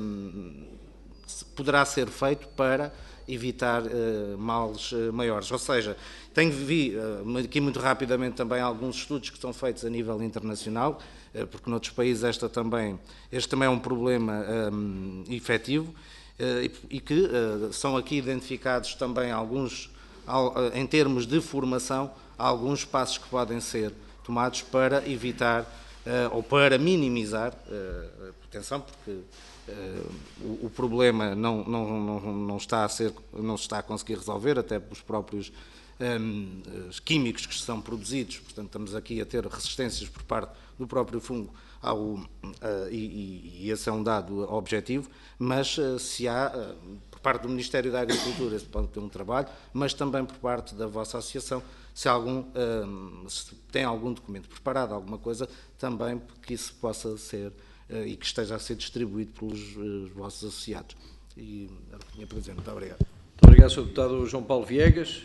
poderá ser feito para evitar males maiores. Ou seja, tenho aqui muito rapidamente também alguns estudos que são feitos a nível internacional, porque noutros países este também é um problema efetivo, e que são aqui identificados também em termos de formação, alguns passos que podem ser tomados para evitar ou para minimizar, atenção, porque o problema não está a conseguir resolver, até pelos próprios químicos que são produzidos. Portanto, estamos aqui a ter resistências por parte do próprio fungo e esse é um dado objetivo, mas se há, por parte do Ministério da Agricultura, se pode ter um trabalho, mas também por parte da vossa associação, se tem algum documento preparado, alguma coisa, também que isso possa ser e que esteja a ser distribuído pelos vossos associados. E era o que tinha para dizer. Muito obrigado. Muito obrigado, Sr. Deputado João Paulo Viegas.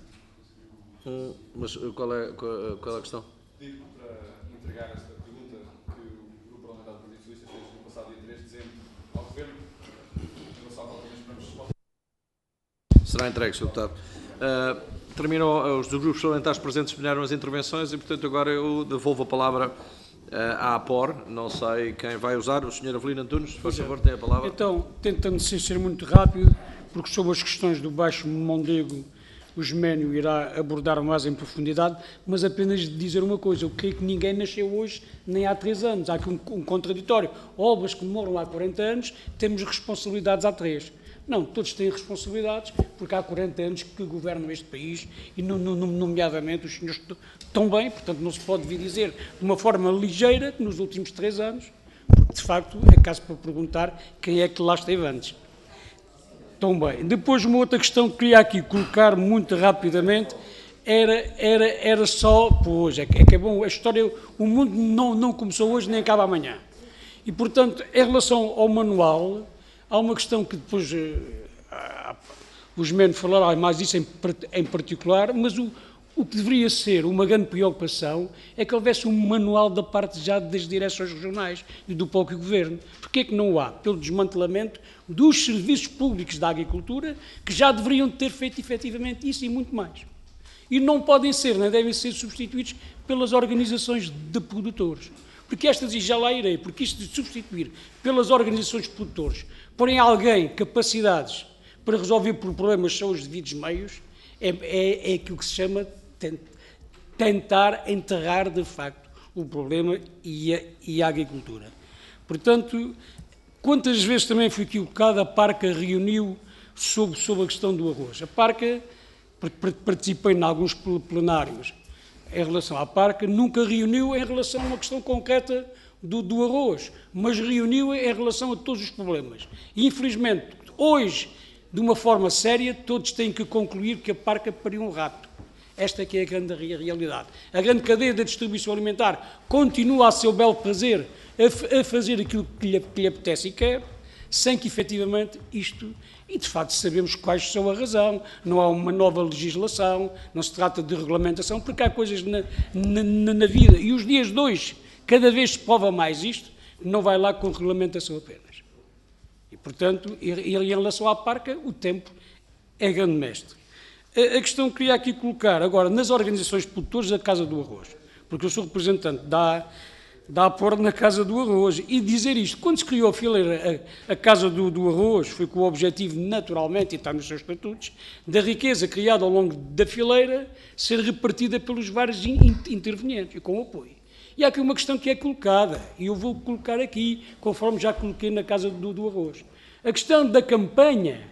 Mas qual é a questão? Digo para entregar esta pergunta que o Grupo Parlamentar do Partido Socialista fez no passado dia 3 de dezembro ao Governo. Será entregue, Sr. Deputado. Terminou, os dos grupos parlamentares presentes terminaram as intervenções e, portanto, agora eu devolvo a palavra à APOR. Não sei quem vai usar. O Sr. Avelino Antunes, por favor, tem a palavra. Então, tentando ser muito rápido, porque sobre as questões do Baixo Mondego, o Geménio irá abordar mais em profundidade, mas apenas dizer uma coisa: eu creio que ninguém nasceu hoje nem há 3 anos. Há aqui um contraditório. Obras que demoram há 40 anos, temos responsabilidades há 3. Não, todos têm responsabilidades, porque há 40 anos que governam este país e, nomeadamente, os senhores estão bem, portanto, não se pode vir dizer de uma forma ligeira que nos últimos 3 anos, porque, de facto, é caso para perguntar quem é que lá esteve antes. Estão bem. Depois, uma outra questão que queria aqui colocar muito rapidamente era só, pois, é que é bom, a história, o mundo não começou hoje nem acaba amanhã. E, portanto, em relação ao manual, há uma questão que depois os menos falaram mais disso em particular, mas o que deveria ser uma grande preocupação é que houvesse um manual da parte já das direções regionais e do próprio Governo. Porquê que não há? Pelo desmantelamento dos serviços públicos da agricultura, que já deveriam ter feito efetivamente isso e muito mais. E não podem ser, nem devem ser substituídos pelas organizações de produtores. Porque estas, e já lá irei, porque isto de substituir pelas organizações de produtores, porem alguém capacidades para resolver problemas são os devidos meios, é aquilo que se chama tentar enterrar, de facto, o problema e a agricultura. Portanto, quantas vezes também fui equivocado, a Parca reuniu sobre a questão do arroz. A Parca, participei em alguns plenários em relação à Parca, nunca reuniu em relação a uma questão concreta do arroz, mas reuniu em relação a todos os problemas. E, infelizmente, hoje, de uma forma séria, todos têm que concluir que a Parca pariu um rato. Esta é que é a grande realidade. A grande cadeia da distribuição alimentar continua a seu belo prazer a fazer aquilo que lhe apetece e quer, sem que, efetivamente, isto... E, de facto, sabemos quais são a razão, não há uma nova legislação, não se trata de regulamentação, porque há coisas na vida. E os dias de hoje, cada vez se prova mais isto, não vai lá com regulamentação apenas. E, portanto, em relação à Parca, o tempo é grande mestre. A questão que queria aqui colocar, agora, nas organizações de produtores da Casa do Arroz, porque eu sou representante da APOR na Casa do Arroz, e dizer isto, quando se criou a fileira, a Casa do Arroz, foi com o objetivo, naturalmente, e está nos seus estatutos, da riqueza criada ao longo da fileira ser repartida pelos vários intervenientes, e com apoio. E há aqui uma questão que é colocada, e eu vou colocar aqui, conforme já coloquei na Casa do Arroz. A questão da campanha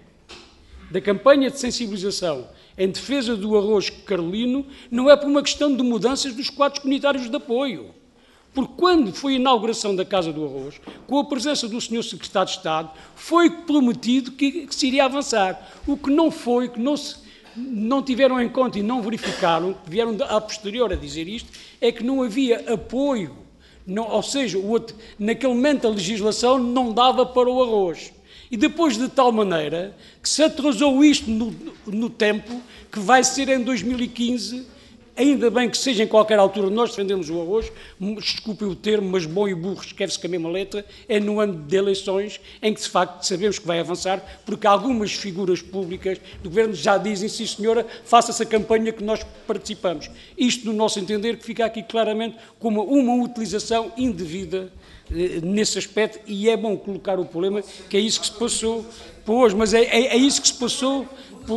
de sensibilização em defesa do arroz carolino não é por uma questão de mudanças dos quadros comunitários de apoio. Porque quando foi a inauguração da Casa do Arroz, com a presença do Sr. Secretário de Estado, foi prometido que se iria avançar. O que não foi, que não tiveram em conta e não verificaram, vieram a posterior a dizer isto, é que não havia apoio, ou seja, naquele momento a legislação não dava para o arroz. E depois de tal maneira que se atrasou isto no tempo, que vai ser em 2015, ainda bem que seja em qualquer altura nós defendemos o arroz, desculpem o termo, mas bom e burro escreve-se com a mesma letra, é no ano de eleições em que de facto sabemos que vai avançar, porque algumas figuras públicas do Governo já dizem, sim senhora, faça-se a campanha que nós participamos. Isto, no nosso entender, que fica aqui claramente como uma utilização indevida nesse aspecto, e é bom colocar o problema, que é isso que se passou, pois, mas é isso que se passou,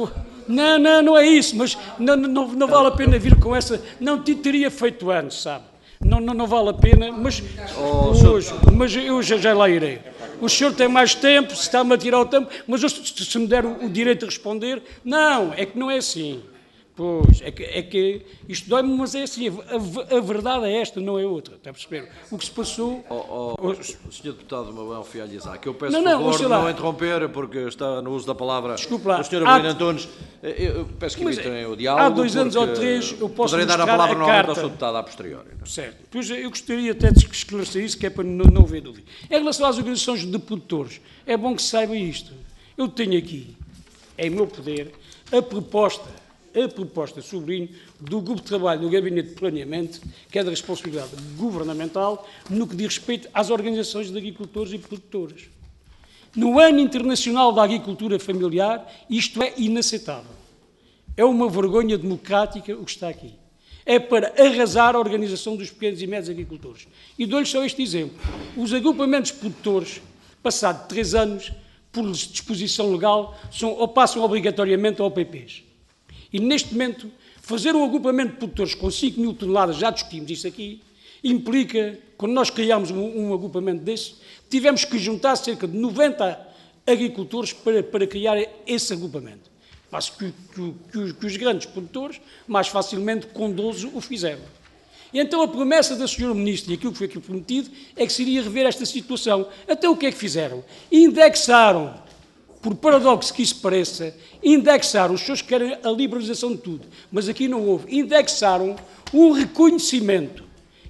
não é isso, mas não vale a pena vir com essa, não teria feito antes, sabe, não vale a pena, mas hoje, mas eu já lá irei. O senhor tem mais tempo, se está-me a tirar o tempo, mas eu, se me der o direito de responder, não, é que não é assim. Pois, é que isto dói-me, mas é assim, a verdade é esta, não é outra, está a perceber? O que se passou... Sr. Deputado Mabão Fialho, que eu peço favor de não interromper, porque está no uso da palavra o Sr. Avelino Antunes. Eu peço que evitem o diálogo, há 2 anos ou 3 eu posso poderei dar a palavra novamente ao Sr. Deputado a posteriori. Certo, pois eu gostaria até de esclarecer isso, que é para não haver dúvida. Em relação às organizações de produtores, é bom que se saiba isto. Eu tenho aqui, em meu poder, a proposta, sublinho, do Grupo de Trabalho no Gabinete de Planeamento, que é da responsabilidade governamental, no que diz respeito às organizações de agricultores e produtores. No Ano Internacional da Agricultura Familiar, isto é inaceitável. É uma vergonha democrática o que está aqui. É para arrasar a organização dos pequenos e médios agricultores. E dou-lhes só este exemplo. Os agrupamentos produtores, passado 3 anos, por disposição legal, passam obrigatoriamente a OPPs. E neste momento, fazer um agrupamento de produtores com 5 mil toneladas, já discutimos isto aqui, implica, quando nós criámos um agrupamento desse, tivemos que juntar cerca de 90 agricultores para criar esse agrupamento. Passo que os grandes produtores, mais facilmente com 12, o fizeram. E então a promessa da Sra. Ministra, e aquilo que foi aqui prometido, é que se iria rever esta situação. Até o que é que fizeram? Indexaram, por paradoxo que isso pareça, indexaram, os senhores querem a liberalização de tudo, mas aqui não houve, indexaram um reconhecimento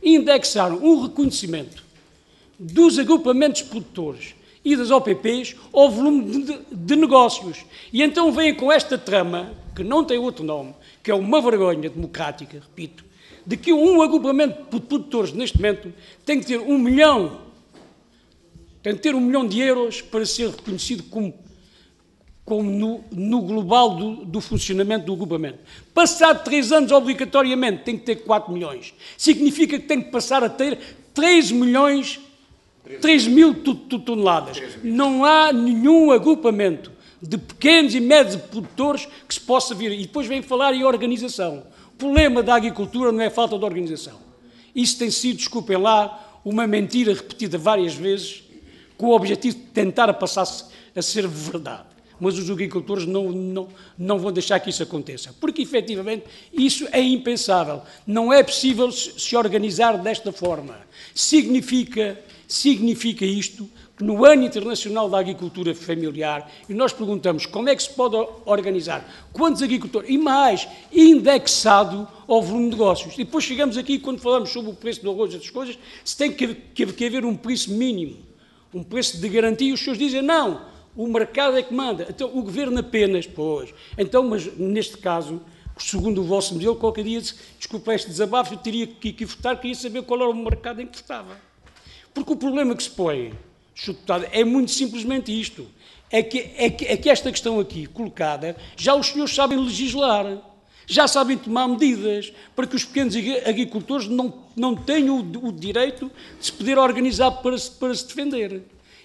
dos agrupamentos produtores e das OPPs ao volume de negócios. E então vêm com esta trama, que não tem outro nome, que é uma vergonha democrática, repito, de que um agrupamento de produtores, neste momento, tem que ter 1 milhão de euros para ser reconhecido como no global do funcionamento do agrupamento. Passado 3 anos, obrigatoriamente, tem que ter 4 milhões. Significa que tem que passar a ter 3 mil toneladas. Não há nenhum agrupamento de pequenos e médios produtores que se possa vir. E depois vem falar em organização. O problema da agricultura não é a falta de organização. Isso tem sido, desculpem lá, uma mentira repetida várias vezes, com o objetivo de tentar passar-se a ser verdade. Mas os agricultores não vão deixar que isso aconteça. Porque, efetivamente, isso é impensável. Não é possível se organizar desta forma. Significa isto que no Ano Internacional da Agricultura Familiar, e nós perguntamos como é que se pode organizar, quantos agricultores, e mais, indexado ao volume de negócios. E depois chegamos aqui, quando falamos sobre o preço do arroz e outras coisas, se tem que haver um preço mínimo, um preço de garantia, e os senhores dizem, não, o mercado é que manda. Então, o governo apenas, pois. Então, mas neste caso, segundo o vosso modelo, qualquer dia, desculpa este desabafo, eu teria que votar, queria saber qual era o mercado em que votava. Porque o problema que se põe, Sr. Deputado, é muito simplesmente isto. É que esta questão aqui colocada, já os senhores sabem legislar, já sabem tomar medidas para que os pequenos agricultores não tenham o direito de se poder organizar para se defender.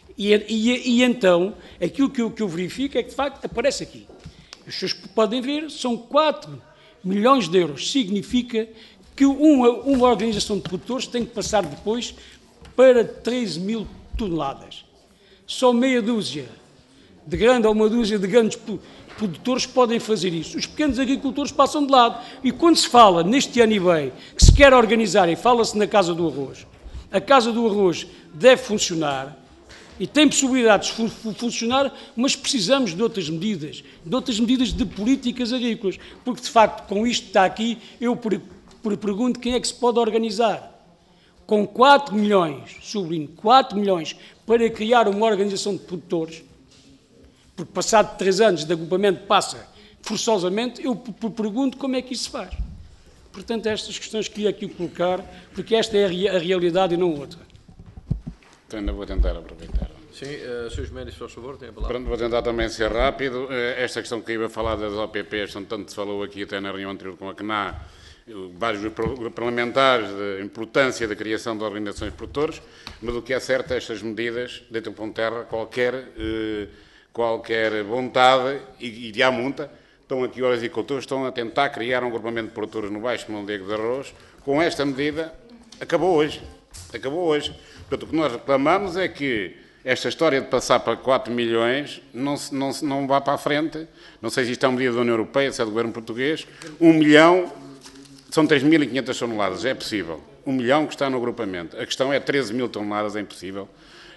E então, aquilo que eu verifico é que, de facto, aparece aqui. Os senhores podem ver, são 4 milhões de euros. Significa que uma organização de produtores tem que passar depois para 13 mil toneladas. Só meia dúzia de grande ou uma dúzia de grandes produtores podem fazer isso. Os pequenos agricultores passam de lado. E quando se fala, neste ano e bem, que se quer organizar, e fala-se na Casa do Arroz, a Casa do Arroz deve funcionar, e tem possibilidades de funcionar, mas precisamos de outras medidas de políticas agrícolas, porque, de facto, com isto que está aqui, eu pergunto quem é que se pode organizar. Com 4 milhões, sublinho, 4 milhões, para criar uma organização de produtores, porque passado 3 anos de agrupamento passa forçosamente, eu pergunto como é que isso se faz. Portanto, estas questões que queria aqui colocar, porque esta é a realidade e não outra. Então, ainda vou tentar aproveitar. Sim, Sr. Mendes, por favor, tem a palavra. Pronto, vou tentar também ser rápido. Esta questão que eu ia falar das OPPs, tanto se falou aqui até na reunião anterior com a CNA, vários parlamentares, da importância da criação de organizações de produtores, mas o que é certo, estas medidas deitam por terra qualquer vontade, e de há muita. Estão aqui os agricultores, estão a tentar criar um agrupamento de produtores no Baixo Mondego de Arroz. Com esta medida, acabou hoje. Portanto, o que nós reclamamos é que esta história de passar para 4 milhões não vá para a frente. Não sei se isto é uma medida da União Europeia, se é do governo português. 1 milhão são 3.500 toneladas, é possível. 1 milhão que está no agrupamento. A questão é 13 mil toneladas, é impossível.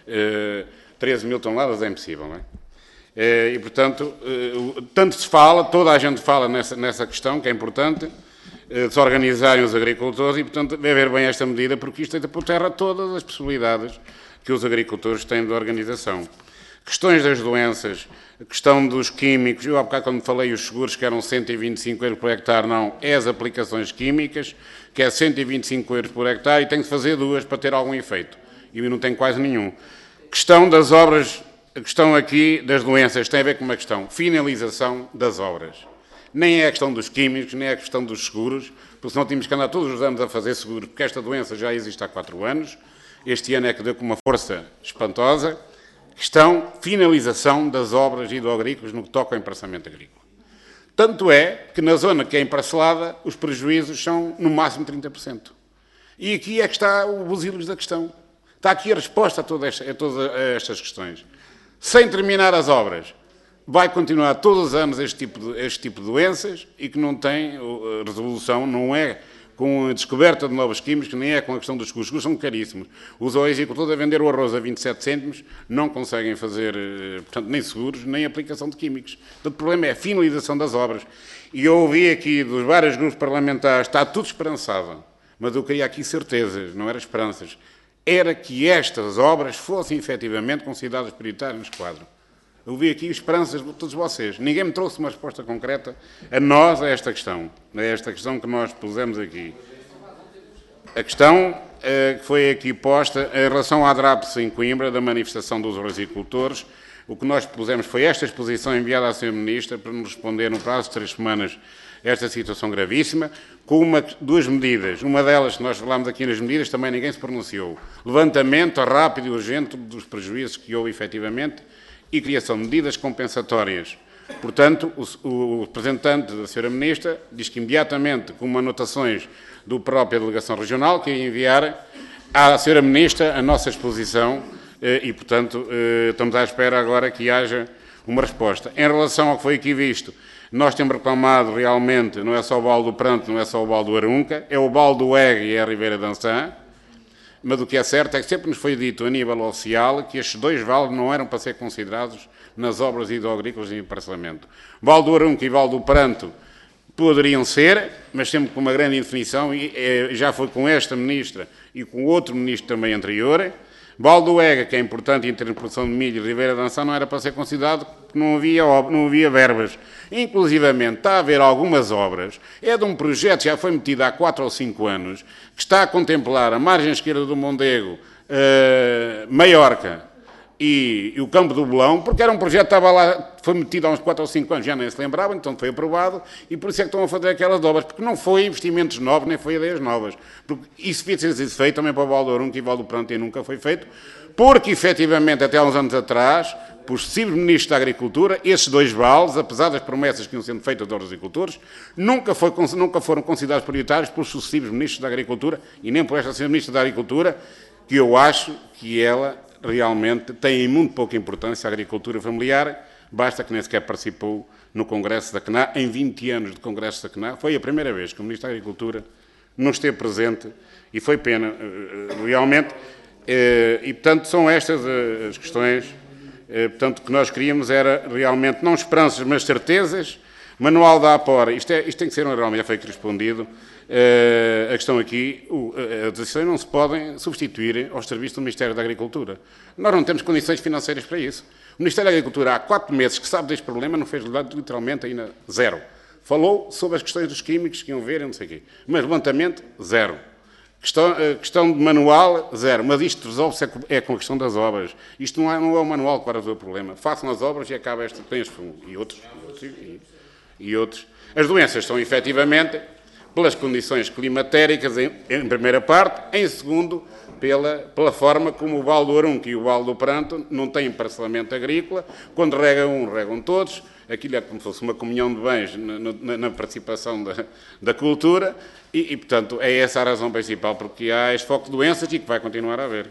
13 mil toneladas é impossível, não é? E, portanto, tanto se fala, toda a gente fala nessa questão, que é importante, de se organizarem os agricultores e, portanto, deve haver bem esta medida, porque isto deita por terra todas as possibilidades que os agricultores têm de organização. Questões das doenças, a questão dos químicos, eu há bocado quando falei os seguros que eram 125 euros por hectare, não, é as aplicações químicas, que é 125 euros por hectare e tem que fazer 2 para ter algum efeito, e não tem quase nenhum. Questão das obras, a questão aqui das doenças tem a ver com uma questão, finalização das obras. Nem é a questão dos químicos, nem é a questão dos seguros, porque senão tínhamos que andar todos os anos a fazer seguros, porque esta doença já existe há 4 anos. Este ano é que deu com uma força espantosa. Questão finalização das obras hidroagrícolas no que toca ao emparcelamento agrícola. Tanto é que na zona que é emparcelada, os prejuízos são no máximo 30%. E aqui é que está o busilis da questão. Está aqui a resposta a todas estas questões. Sem terminar as obras, vai continuar todos os anos este tipo de doenças e que não tem resolução, não é com a descoberta de novos químicos, nem é com a questão dos custos. Os custos são caríssimos. Os agricultores a vender o arroz a 27 cêntimos não conseguem fazer, portanto, nem seguros, nem aplicação de químicos. Portanto, o problema é a finalização das obras. E eu ouvi aqui dos vários grupos parlamentares, está tudo esperançado, mas eu queria aqui certezas, não era esperanças. Era que estas obras fossem efetivamente consideradas prioritárias no quadro. Eu vi aqui esperanças de todos vocês. Ninguém me trouxe uma resposta concreta a nós, a esta questão que nós pusemos aqui. A questão que foi aqui posta em relação à DRAPS em Coimbra, da manifestação dos agricultores, o que nós pusemos foi esta exposição enviada à Sra. Ministra para nos responder no prazo de 3 semanas esta situação gravíssima, com duas medidas. Uma delas, que nós falámos aqui nas medidas, também ninguém se pronunciou. Levantamento rápido e urgente dos prejuízos que houve efetivamente e criação de medidas compensatórias. Portanto, o representante da Sra. Ministra diz que imediatamente, com anotações da própria Delegação Regional, que ia enviar à Sra. Ministra a nossa exposição e, portanto, estamos à espera agora que haja uma resposta. Em relação ao que foi aqui visto, nós temos reclamado realmente, não é só o Val do Pranto, não é só o Val do Arunca, é o Val do Ege e a Ribeira de Ançã, mas o que é certo é que sempre nos foi dito a nível oficial que estes 2 vales não eram para ser considerados nas obras hidroagrícolas de emparcelamento. Val do Arunca e Val do Pranto poderiam ser, mas sempre com uma grande indefinição, e já foi com esta Ministra e com outro Ministro também anterior. Val do Ege, que é importante em termos de produção de milho, e Ribeira de Ançã não era para ser considerado porque não havia verbas. Inclusivamente, está a haver algumas obras, é de um projeto que já foi metido há 4 ou 5 anos, que está a contemplar a margem esquerda do Mondego, Maiorca e o Campo do Belão, porque era um projeto que estava lá, foi metido há uns 4 ou 5 anos, já nem se lembravam, então foi aprovado, e por isso é que estão a fazer aquelas obras, porque não foi investimentos novos, nem foi ideias novas. Porque isso devia ter sido feito também para o Val do Arunca e Val do Pranto, e nunca foi feito, porque efetivamente, até há uns anos atrás, por sucessivos ministros da Agricultura, esses 2 vales, apesar das promessas que iam sendo feitas aos agricultores, nunca foram considerados prioritários pelos sucessivos ministros da Agricultura, e nem por esta Sra. Ministra da Agricultura, que eu acho que ela realmente tem muito pouca importância a agricultura familiar, basta que nem sequer participou no Congresso da CNA, em 20 anos de Congresso da CNA, foi a primeira vez que o Ministro da Agricultura não esteve presente, e foi pena, realmente, e portanto são estas as questões, portanto, que nós queríamos era realmente, não esperanças, mas certezas. Manual da APOR, isto tem que ser realmente, já foi respondido. A questão aqui, as decisões não se podem substituir aos serviços do Ministério da Agricultura. Nós não temos condições financeiras para isso. O Ministério da Agricultura, há 4 meses que sabe deste problema, não fez literalmente ainda 0. Falou sobre as questões dos químicos que iam ver e não sei o quê. Mas levantamento, 0. Questão de manual, 0. Mas isto resolve-se com a questão das obras. Isto não é o manual que vai resolver o problema. Façam as obras e acaba esta. Tem e outros. As doenças são efetivamente pelas condições climatéricas, em primeira parte, em segundo, pela forma como o Val do Arunca e o Val do Pranto não têm parcelamento agrícola. Quando regam todos. Aquilo é como se fosse uma comunhão de bens na participação da cultura e, portanto, é essa a razão principal, porque há este foco de doenças e que vai continuar a haver.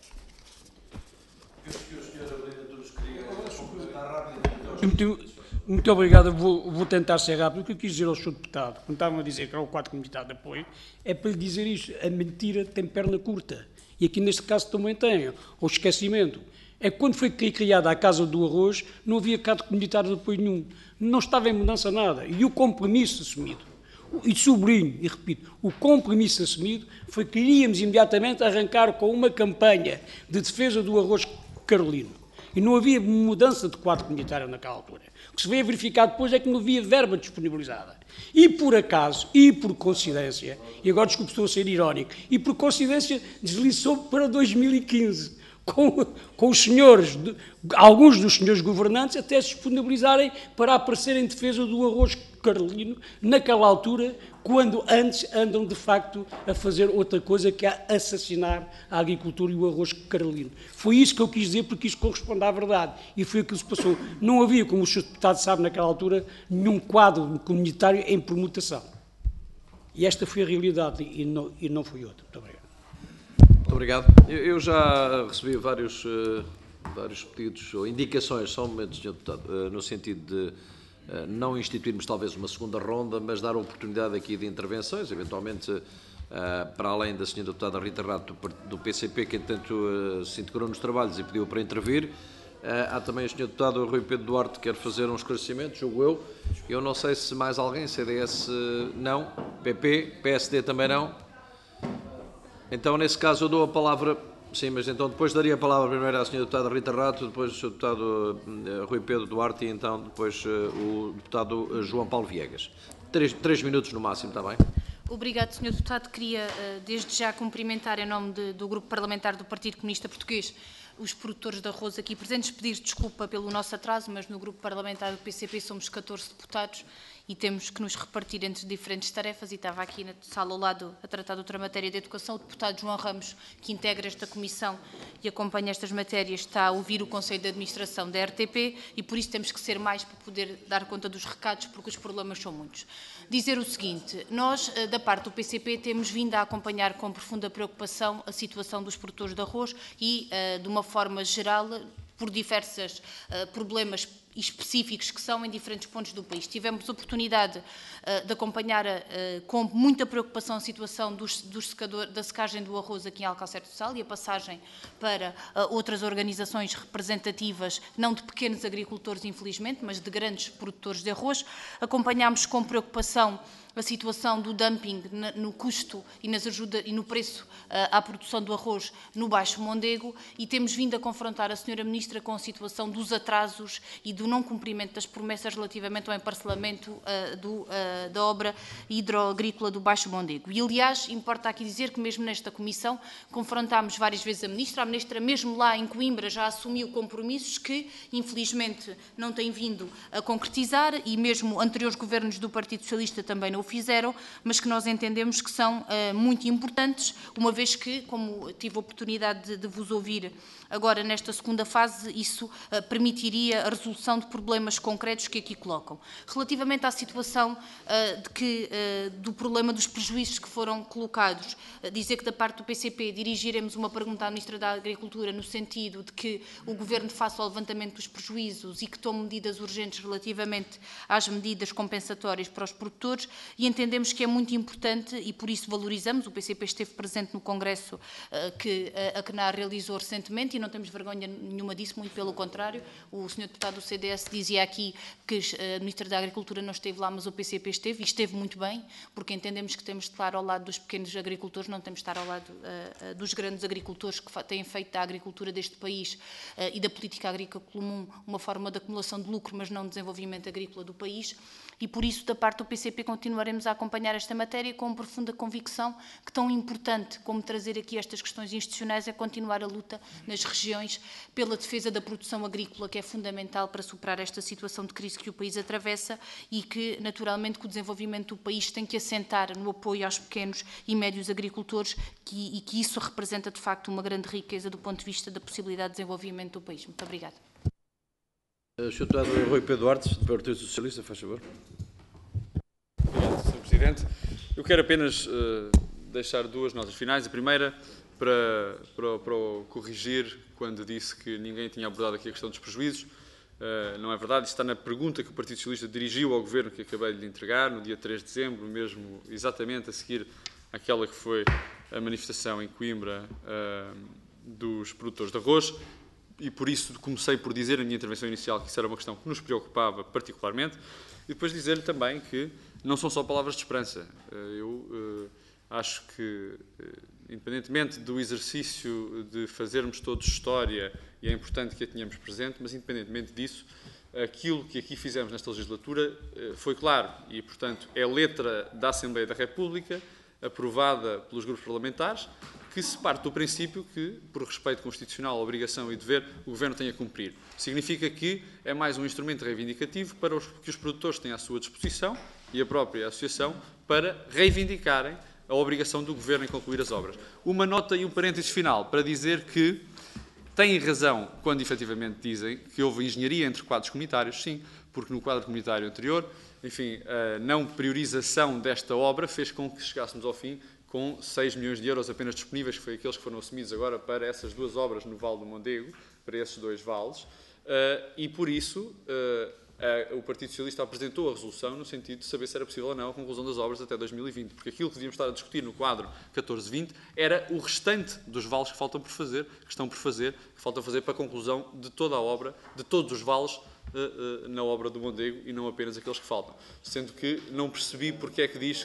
Muito obrigado. Vou tentar ser rápido. O que eu quis dizer ao Sr. Deputado, quando estavam a dizer que era o quadro comunitário de apoio, é para lhe dizer isto. A mentira tem perna curta. E aqui, neste caso, também tem. O esquecimento. É que quando foi criada a Casa do Arroz, não havia quadro comunitário de apoio nenhum. Não estava em mudança nada. E o compromisso assumido, e sublinho, e repito, o compromisso assumido foi que iríamos imediatamente arrancar com uma campanha de defesa do arroz carolino. E não havia mudança de quadro comunitário naquela altura. O que se veio a verificar depois é que não havia verba disponibilizada. E por acaso, e por coincidência, e agora desculpe, estou a ser irónico, e por coincidência deslizou para 2015. com os senhores, alguns dos senhores governantes, até se disponibilizarem para aparecer em defesa do arroz carolino, naquela altura, quando antes andam, de facto, a fazer outra coisa que é assassinar a agricultura e o arroz carolino. Foi isso que eu quis dizer, porque isso corresponde à verdade. E foi aquilo que se passou. Não havia, como o Sr. Deputado sabe, naquela altura, nenhum quadro comunitário em permutação. E esta foi a realidade e não foi outra. Muito obrigado. Muito obrigado. Eu já recebi vários pedidos ou indicações, só um momento, Sr. Deputado, no sentido de não instituirmos talvez uma segunda ronda, mas dar a oportunidade aqui de intervenções, eventualmente para além da Sra. Deputada Rita Rato do PCP, que entretanto se integrou nos trabalhos e pediu para intervir. Há também o Sr. Deputado Rui Pedro Duarte, que quer fazer um esclarecimento, julgo eu. Eu não sei se mais alguém, CDS não, PP, PSD também não. Então, nesse caso, eu dou a palavra... Sim, mas então depois daria a palavra primeiro à Sra. Deputada Rita Rato, depois o Sr. Deputado Rui Pedro Duarte e então depois o Deputado João Paulo Viegas. 3 minutos no máximo, está bem? Obrigado, Sr. Deputado. Queria, desde já, cumprimentar em nome do Grupo Parlamentar do Partido Comunista Português os produtores de arroz aqui presentes, pedir desculpa pelo nosso atraso, mas no Grupo Parlamentar do PCP somos 14 deputados e temos que nos repartir entre diferentes tarefas, e estava aqui na sala ao lado a tratar de outra matéria de educação. O deputado João Ramos, que integra esta comissão e acompanha estas matérias, está a ouvir o Conselho de Administração da RTP e por isso temos que ser mais para poder dar conta dos recados, porque os problemas são muitos. Dizer o seguinte: nós, da parte do PCP, temos vindo a acompanhar com profunda preocupação a situação dos produtores de arroz e, de uma forma geral, por diversos problemas específicos que são em diferentes pontos do país. Tivemos a oportunidade de acompanhar com muita preocupação a situação da secagem do arroz aqui em Alcacer do Sal e a passagem para outras organizações representativas, não de pequenos agricultores, infelizmente, mas de grandes produtores de arroz. Acompanhámos com preocupação a situação do dumping no custo e no preço à produção do arroz no Baixo Mondego, e temos vindo a confrontar a Sra. Ministra com a situação dos atrasos e do não cumprimento das promessas relativamente ao emparcelamento da obra hidroagrícola do Baixo Mondego. E, aliás, importa aqui dizer que mesmo nesta comissão confrontámos várias vezes a Ministra mesmo lá em Coimbra já assumiu compromissos que, infelizmente, não têm vindo a concretizar, e mesmo anteriores governos do Partido Socialista também não o fizeram, mas que nós entendemos que são muito importantes, uma vez que, como tive a oportunidade de vos ouvir agora nesta segunda fase, isso permitiria a resolução de problemas concretos que aqui colocam. Relativamente à situação do problema dos prejuízos que foram colocados, dizer que da parte do PCP dirigiremos uma pergunta à Ministra da Agricultura no sentido de que o Governo faça o levantamento dos prejuízos e que tome medidas urgentes relativamente às medidas compensatórias para os produtores, e entendemos que é muito importante e por isso valorizamos. O PCP esteve presente no Congresso que a CNAR realizou recentemente e não temos vergonha nenhuma disso, muito pelo contrário. O Sr. Deputado do CDS dizia aqui que a Ministra da Agricultura não esteve lá, mas o PCP esteve, e esteve muito bem, porque entendemos que temos de estar ao lado dos pequenos agricultores, não temos de estar ao lado dos grandes agricultores que têm feito da agricultura deste país e da política agrícola comum uma forma de acumulação de lucro, mas não de desenvolvimento agrícola do país. E por isso, da parte do PCP, continuaremos a acompanhar esta matéria com profunda convicção que tão importante como trazer aqui estas questões institucionais é continuar a luta nas regiões pela defesa da produção agrícola, que é fundamental para superar esta situação de crise que o país atravessa e que, naturalmente, que o desenvolvimento do país tem que assentar no apoio aos pequenos e médios agricultores e que isso representa, de facto, uma grande riqueza do ponto de vista da possibilidade de desenvolvimento do país. Muito obrigada. Sr. Deputado Rui Pedro Duarte, do Partido Socialista, faz favor. Obrigado, Sr. Presidente. Eu quero apenas deixar duas notas finais. A primeira, para o corrigir, quando disse que ninguém tinha abordado aqui a questão dos prejuízos. Não é verdade, isto está na pergunta que o Partido Socialista dirigiu ao Governo, que acabei de lhe entregar, no dia 3 de dezembro, mesmo exatamente a seguir àquela que foi a manifestação em Coimbra dos produtores de arroz. E por isso comecei por dizer na minha intervenção inicial que isso era uma questão que nos preocupava particularmente, e depois dizer-lhe também que não são só palavras de esperança. Eu acho que, independentemente do exercício de fazermos todos história, e é importante que a tenhamos presente, mas independentemente disso, aquilo que aqui fizemos nesta legislatura foi claro e, portanto, é letra da Assembleia da República, aprovada pelos grupos parlamentares, que se parte do princípio que, por respeito constitucional, obrigação e dever, o Governo tem a cumprir. Significa que é mais um instrumento reivindicativo para que os produtores têm à sua disposição, e a própria Associação, para reivindicarem a obrigação do Governo em concluir as obras. Uma nota e um parênteses final para dizer que têm razão quando efetivamente dizem que houve engenharia entre quadros comunitários, sim, porque no quadro comunitário anterior, enfim, a não priorização desta obra fez com que chegássemos ao fim com 6 milhões de euros apenas disponíveis, que foi aqueles que foram assumidos agora para essas duas obras no Vale do Mondego, para esses dois vales, e por isso o Partido Socialista apresentou a resolução no sentido de saber se era possível ou não a conclusão das obras até 2020, porque aquilo que devíamos estar a discutir no quadro 14-20 era o restante dos vales que faltam por fazer, que faltam fazer para a conclusão de toda a obra, de todos os vales na obra do Mondego e não apenas aqueles que faltam. Sendo que não percebi porque é que diz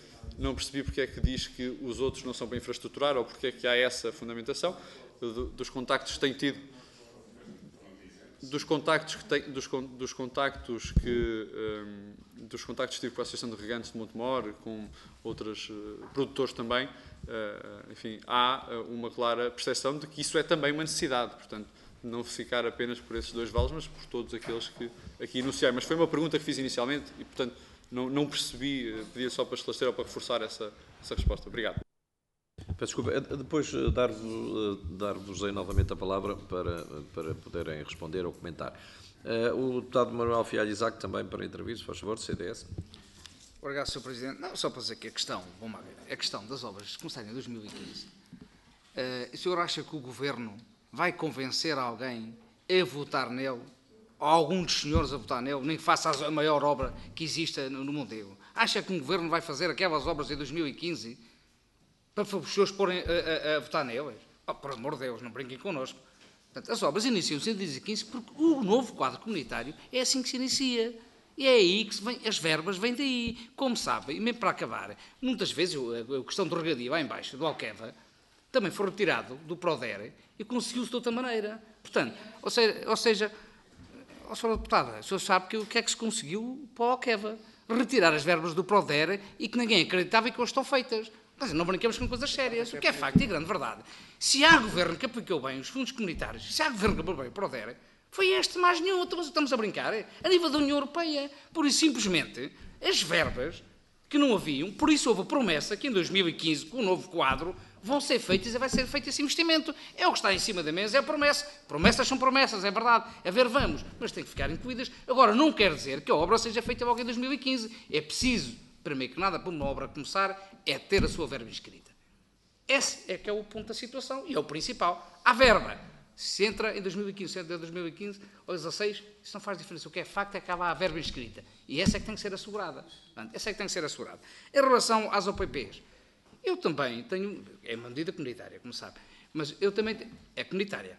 que os outros não são para infraestruturar ou porque é que há essa fundamentação. Dos contactos que tem tido, dos contactos que tive com a Associação de Regantes de Montemor, com outros produtores também, enfim, há uma clara percepção de que isso é também uma necessidade, portanto, não ficar apenas por esses dois vales, mas por todos aqueles que aqui enunciei. Mas foi uma pergunta que fiz inicialmente e, portanto, não percebi, pedia só para esclarecer ou para reforçar essa resposta. Obrigado. Peço desculpa, depois dar-vos novamente a palavra para poderem responder ou comentar. O deputado Manuel Fialho Isaac também para intervir, se faz favor, CDS. Obrigado, Sr. Presidente. Não, só para dizer que a questão das obras começarem em 2015, o senhor acha que o Governo vai convencer alguém a votar nele, ou algum dos senhores a votar nele, nem que faça a maior obra que exista no Mondego? Acha que o Governo vai fazer aquelas obras em 2015 para os senhores porem a votar nelas? Oh, por amor de Deus, não brinquem connosco. Portanto, as obras iniciam-se em 2015 porque o novo quadro comunitário é assim que se inicia. E é aí que as verbas vêm daí. Como sabem, e mesmo para acabar, muitas vezes a questão do regadio lá embaixo, do Alqueva, também foi retirado do Prodere e conseguiu-se de outra maneira. Portanto, ou seja, Sra. Deputada, o senhor sabe que o que é que se conseguiu para o Alqueva? Retirar as verbas do Prodere e que ninguém acreditava que hoje estão feitas. Mas não brinquemos com coisas sérias, o que é facto e grande verdade. Se há governo que aplicou bem os fundos comunitários, se há governo que aplicou bem o Prodere, foi este mais nenhum. Estamos a brincar, a nível da União Europeia. Por isso, simplesmente, as verbas que não haviam, por isso houve a promessa que em 2015, com o novo quadro, vão ser feitas e vai ser feito esse investimento. É o que está em cima da mesa, é a promessa. Promessas são promessas, é verdade. A ver, vamos, mas tem que ficar incluídas. Agora, não quer dizer que a obra seja feita logo em 2015. É preciso, primeiro que nada, para uma obra começar, é ter a sua verba inscrita. Esse é que é o ponto da situação e é o principal. A verba, se entra em 2015, se entra em 2015 ou 2016, isso não faz diferença. O que é facto é que há a verba inscrita. E essa é que tem que ser assegurada. Essa é que tem que ser assegurada. Em relação às OPPs, eu também tenho... É uma medida comunitária, como sabe. Mas eu também... É comunitária.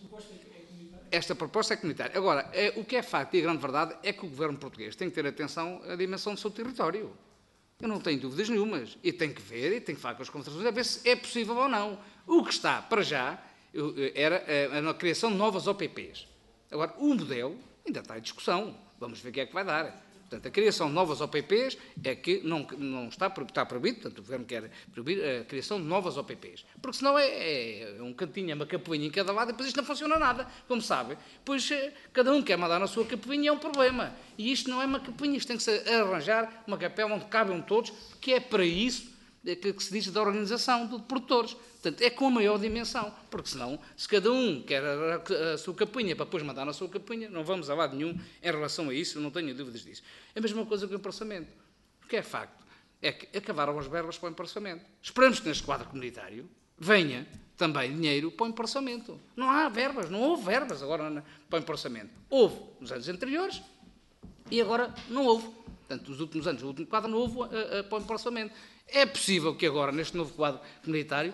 Esta proposta é comunitária. Agora, o que é facto e a grande verdade é que o governo português tem que ter atenção à dimensão do seu território. Eu não tenho dúvidas nenhumas. E tem que ver, e tem que falar com as confederações, a ver se é possível ou não. O que está, para já, era a criação de novas OPPs. Agora, o modelo ainda está em discussão. Vamos ver o que é que vai dar. Portanto, a criação de novas OPPs é que não está proibido, portanto, o Governo quer proibir a criação de novas OPPs. Porque senão é um cantinho, é uma capoeira em cada lado e depois isto não funciona nada, como sabem. Pois cada um quer mandar na sua capoeira e é um problema. E isto não é uma capoeira, isto tem que se arranjar uma capela onde cabem todos, que é para isso que se diz da organização de produtores. Portanto, é com a maior dimensão, porque senão, se cada um quer a sua capinha para depois mandar na sua capinha, não vamos a lado nenhum em relação a isso, não tenho dúvidas disso. É a mesma coisa que o emparçamento. O que é facto é que acabaram as verbas para o emparçamento. Esperamos que neste quadro comunitário venha também dinheiro para o emparçamento. Não há verbas, não houve verbas agora para o emparçamento. Houve nos anos anteriores e agora não houve. Portanto, nos últimos anos, no último quadro, não houve para o emparçamento. É possível que agora, neste novo quadro comunitário...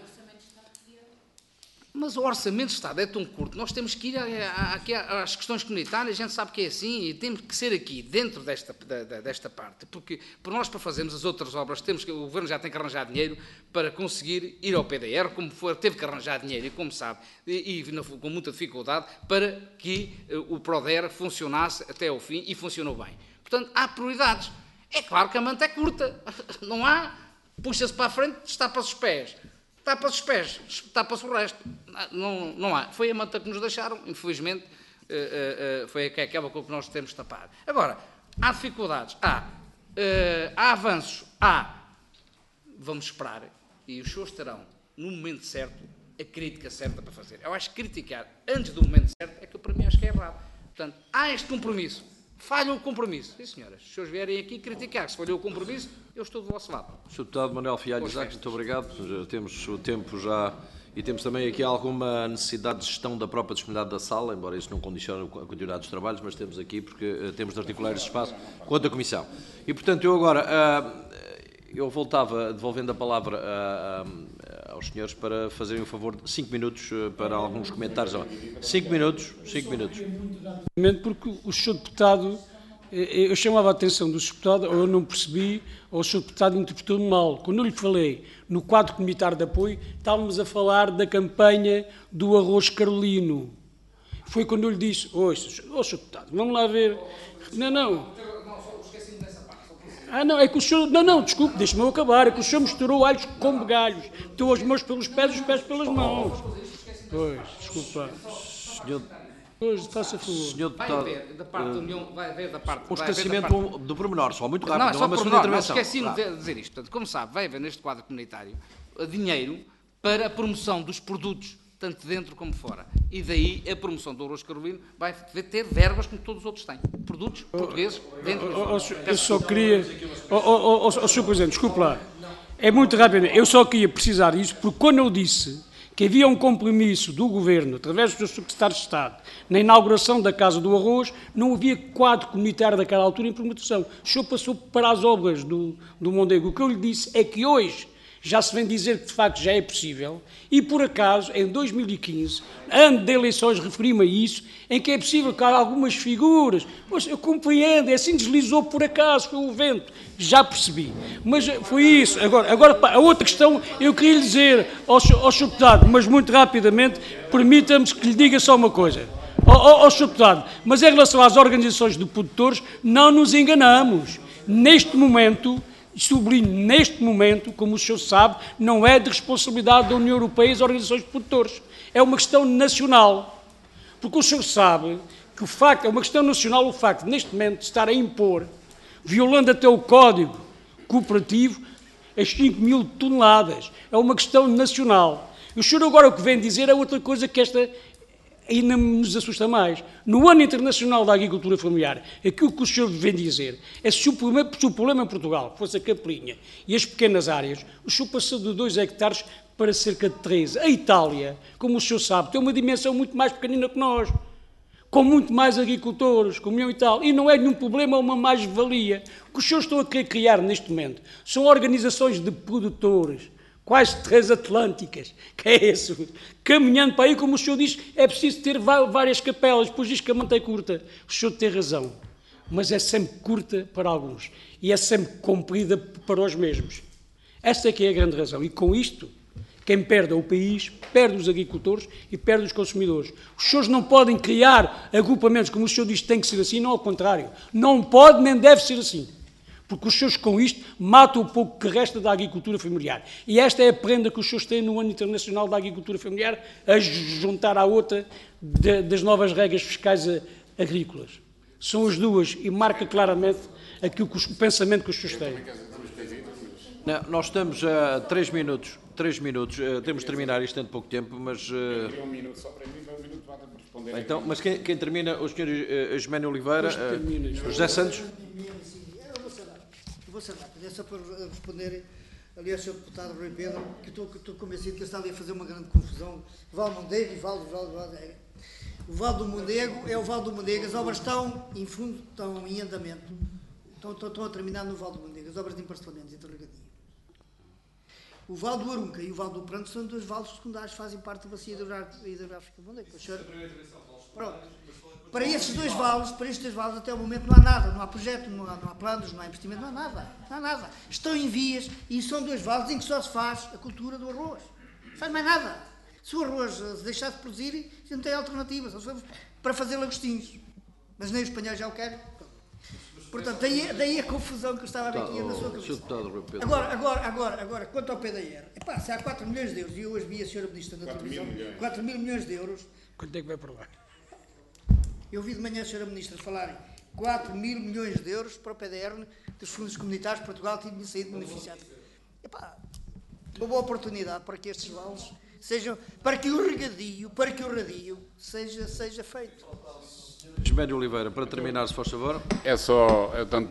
Mas o Orçamento de Estado é tão curto, nós temos que ir aqui às questões comunitárias, a gente sabe que é assim, e temos que ser aqui, dentro desta parte, porque por nós, para fazermos as outras obras, o Governo já tem que arranjar dinheiro para conseguir ir ao PDR, como teve que arranjar dinheiro, e como sabe, e com muita dificuldade, para que o PRODER funcionasse até ao fim, e funcionou bem. Portanto, há prioridades. É claro que a manta é curta, não há, puxa-se para a frente, está para os pés. tapa-se os pés, tapa-se o resto. Não há. Foi a manta que nos deixaram, infelizmente, foi aquela com que nós temos de tapar. Agora, há dificuldades, há avanços, vamos esperar, e os senhores terão, no momento certo, a crítica certa para fazer. Eu acho que criticar antes do momento certo é que para mim acho que é errado. Portanto, há este compromisso. Falha o compromisso. Sim, senhoras, se os senhores vierem aqui criticar, se falhou o compromisso, eu estou do vosso lado. Sr. Deputado Manuel Fialho Isaac, muito obrigado. Já temos o tempo já e temos também aqui alguma necessidade de gestão da própria disponibilidade da sala, embora isso não condicione a continuidade dos trabalhos, mas temos aqui porque temos de articular esse espaço com a Comissão. E, portanto, eu agora, eu voltava, devolvendo a palavra aos senhores para fazerem o favor de 5 minutos para alguns comentários. 5 minutos. Porque o Sr. Deputado, eu chamava a atenção do Sr. Deputado, ou eu não percebi, ou o Sr. Deputado interpretou-me mal. Quando eu lhe falei no quadro comunitário de apoio, estávamos a falar da campanha do arroz carolino. Foi quando eu lhe disse, Sr. Deputado, vamos lá ver. Não, é que o senhor... Não, desculpe, deixe-me acabar. É que o senhor misturou alhos com bugalhos. Meteu as mãos pelos pés e os pés pelas mãos. Pois, desculpa. Senhor... Pois, faça favor. Senhor Deputado... Vai ver da parte da União, vai ver da parte... Um esclarecimento do pormenor, só muito rápido. Não, é só uma pormenor, segunda mas intervenção. esqueci-me de dizer isto. Portanto, como sabe, vai haver neste quadro comunitário dinheiro para a promoção dos produtos, tanto dentro como fora. E daí a promoção do arroz carolino vai ter verbas como todos os outros têm. Produtos portugueses dentro e fora. Eu só queria... Sr. Presidente, desculpe lá. É muito rápido. Eu só queria precisar disso, porque quando eu disse que havia um compromisso do Governo, através do Secretário de Estado, na inauguração da Casa do Arroz, não havia quadro comunitário daquela altura em implementação. O senhor passou para as obras do Mondego. O que eu lhe disse é que hoje já se vem dizer que de facto já é possível e, por acaso, em 2015, ano de eleições, referi-me a isso, em que é possível que há algumas figuras, pois eu compreendo, é assim, deslizou por acaso, foi o vento, já percebi, mas foi isso. Agora a outra questão, eu queria lhe dizer ao Sr. Deputado, mas muito rapidamente, permita-me que lhe diga só uma coisa. Ao Sr. Deputado, mas em relação às organizações de produtores, não nos enganamos. Neste momento, sublinho, neste momento, como o senhor sabe, não é de responsabilidade da União Europeia as organizações de produtores. É uma questão nacional. Porque o senhor sabe que o facto, é uma questão nacional o facto de, neste momento, de estar a impor, violando até o Código Cooperativo, as 5.000 toneladas. É uma questão nacional. E o senhor agora o que vem dizer é outra coisa que esta ainda nos assusta mais. No Ano Internacional da Agricultura Familiar, aquilo que o senhor vem dizer é se o problema em Portugal fosse a capelinha e as pequenas áreas, o senhor passou de 2 hectares para cerca de 13. A Itália, como o senhor sabe, tem uma dimensão muito mais pequenina que nós, com muito mais agricultores, com 1 milhão e tal, e não é nenhum problema, é uma mais-valia. O que os senhores estão a querer criar neste momento são organizações de produtores, quase transatlânticas, que é isso, caminhando para aí, como o senhor diz, é preciso ter várias capelas, depois diz que a manta é curta. O senhor tem razão, mas é sempre curta para alguns, e é sempre comprida para os mesmos. Esta é que é a grande razão, e com isto, quem perde é o país, perde os agricultores e perde os consumidores. Os senhores não podem criar agrupamentos, como o senhor diz, tem que ser assim, não ao contrário. Não pode nem deve ser assim. Porque os senhores com isto matam o pouco que resta da agricultura familiar. E esta é a prenda que os senhores têm no Ano Internacional da Agricultura Familiar, a juntar à outra das novas regras fiscais agrícolas. São as duas e marca claramente aquilo que o pensamento que os senhores têm. Não, nós estamos a 3 minutos. Temos de terminar isto em pouco tempo, mas... Um minuto só para mim, 1 minuto para responder. Então, mas quem termina? O Sr. Eugénio Oliveira, José Santos? Vou ser rápido, é só para responder ali ao Sr. Deputado Rui Pedro, que estou convencido que está ali a fazer uma grande confusão. Val Mondego e Val O Val do Mondego é o Val do Mondego, as obras estão em fundo, estão em andamento. Estão a terminar no Val do Mondego, as obras de emparcelamento e interrogativa. O Val do Arunca e o Val do Pranto são 2 valos secundários, fazem parte da bacia hidrográfica do Mondego. Pronto. Para estes 2 valos, até o momento não há nada, não há projeto, não há planos, não há investimento, não há nada. Estão em vias e são 2 valos em que só se faz a cultura do arroz. Não faz mais nada. Se o arroz se deixar de produzir, não tem alternativa, só se for para fazer lagostinhos. Mas nem os espanhóis já o querem. Portanto, daí a confusão que eu estava a ver aqui na sua cabeça. Agora, quanto ao PDR, epá, se há 4 milhões de euros, e eu hoje vi a senhora Ministra na televisão, 4 mil milhões de euros, Quanto é que vai para lá? eu vi de manhã a senhora Ministra falarem 4 mil milhões de euros para o PDR dos fundos comunitários de Portugal tinha saído beneficiado. Epá, uma boa oportunidade para que estes vales sejam, para que o regadio, seja feito. Isménio Oliveira, para terminar, se faz favor. É só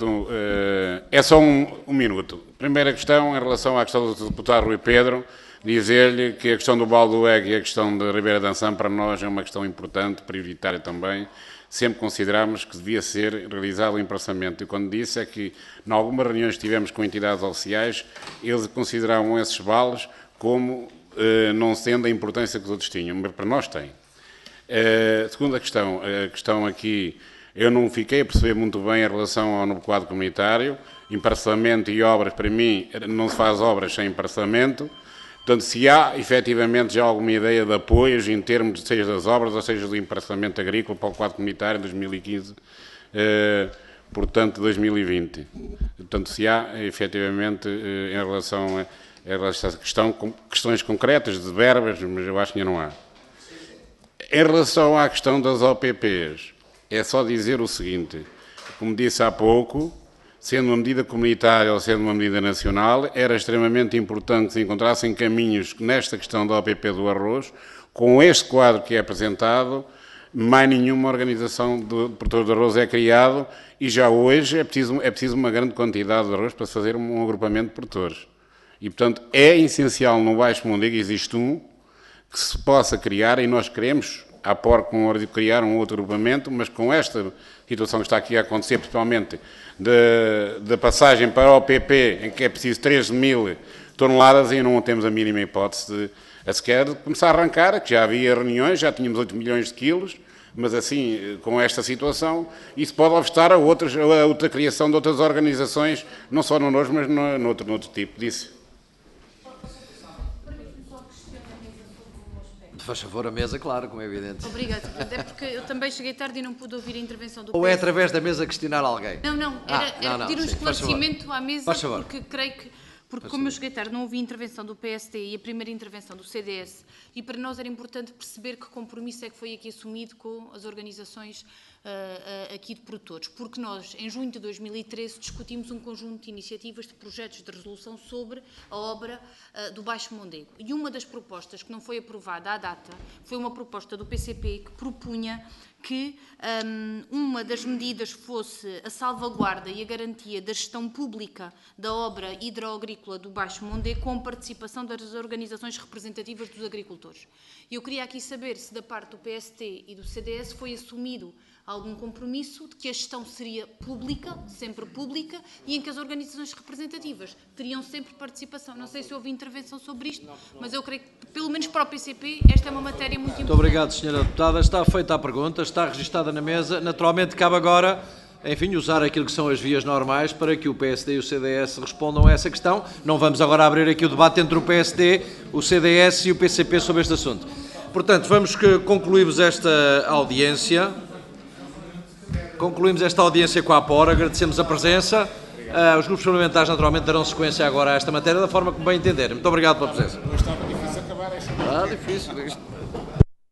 um minuto. Primeira questão, em relação à questão do deputado Rui Pedro, dizer-lhe que a questão do Baldoeg e a questão da Ribeira de Ançã, para nós, é uma questão importante, prioritária também. Sempre considerámos que devia ser realizado o empraçamento. E quando disse é que, em algumas reuniões que tivemos com entidades oficiais, eles consideravam esses vales como não sendo a importância que os outros tinham, mas para nós tem. Segunda questão, a questão aqui, eu não fiquei a perceber muito bem em relação ao novo quadro comunitário, emparcelamento e obras, para mim, não se faz obras sem emparcelamento, portanto, se há, efetivamente, já alguma ideia de apoios em termos, seja das obras, ou seja do emparcelamento agrícola para o quadro comunitário em 2015, portanto, 2020. Portanto, se há, efetivamente, em relação a essa questão, questões concretas de verbas, mas eu acho que ainda não há. Em relação à questão das OPPs, é só dizer o seguinte, como disse há pouco, sendo uma medida comunitária ou sendo uma medida nacional, era extremamente importante que se encontrassem caminhos nesta questão da OPP do arroz, com este quadro que é apresentado, mais nenhuma organização de produtores de arroz é criado e já hoje é preciso uma grande quantidade de arroz para se fazer um agrupamento de produtores. E, portanto, é essencial no Baixo Mondego, existe um, que se possa criar, e nós queremos, à porta com hora de criar um outro agrupamento, mas com esta situação que está aqui a acontecer, principalmente da passagem para o OPP, em que é preciso 13 mil toneladas, e não temos a mínima hipótese de sequer começar a arrancar, que já havia reuniões, já tínhamos 8 milhões de quilos, mas assim, com esta situação, isso pode obstar a outra criação de outras organizações, não só no nosso, mas noutro tipo disso. Faz favor, a mesa, claro, como é evidente. Obrigada. Até porque eu também cheguei tarde e não pude ouvir a intervenção do Ou é através da mesa questionar alguém? Não. Era pedir um esclarecimento à mesa, porque creio que... Porque, como eu cheguei tarde, não ouvi a intervenção do PSD e a primeira intervenção do CDS, e para nós era importante perceber que compromisso é que foi aqui assumido com as organizações aqui de produtores, porque nós, em junho de 2013, discutimos um conjunto de iniciativas de projetos de resolução sobre a obra do Baixo Mondego. E uma das propostas que não foi aprovada à data foi uma proposta do PCP que propunha que uma das medidas fosse a salvaguarda e a garantia da gestão pública da obra hidroagrícola do Baixo Mondego com participação das organizações representativas dos agricultores. Eu queria aqui saber se da parte do PST e do CDS foi assumido algum compromisso de que a gestão seria pública, sempre pública, e em que as organizações representativas teriam sempre participação. Não sei se houve intervenção sobre isto, mas eu creio que, pelo menos para o PCP, esta é uma matéria muito importante. Muito obrigado, Sra. Deputada. Está feita a pergunta, está registada na mesa. Naturalmente, cabe agora, enfim, usar aquilo que são as vias normais para que o PSD e o CDS respondam a essa questão. Não vamos agora abrir aqui o debate entre o PSD, o CDS e o PCP sobre este assunto. Portanto, vamos concluirmos esta audiência. Concluímos esta audiência com a APOR, agradecemos a presença. Os grupos parlamentares, naturalmente, darão sequência agora a esta matéria da forma como bem entenderem. Muito obrigado pela presença. Não estava difícil acabar esta. Está difícil isto.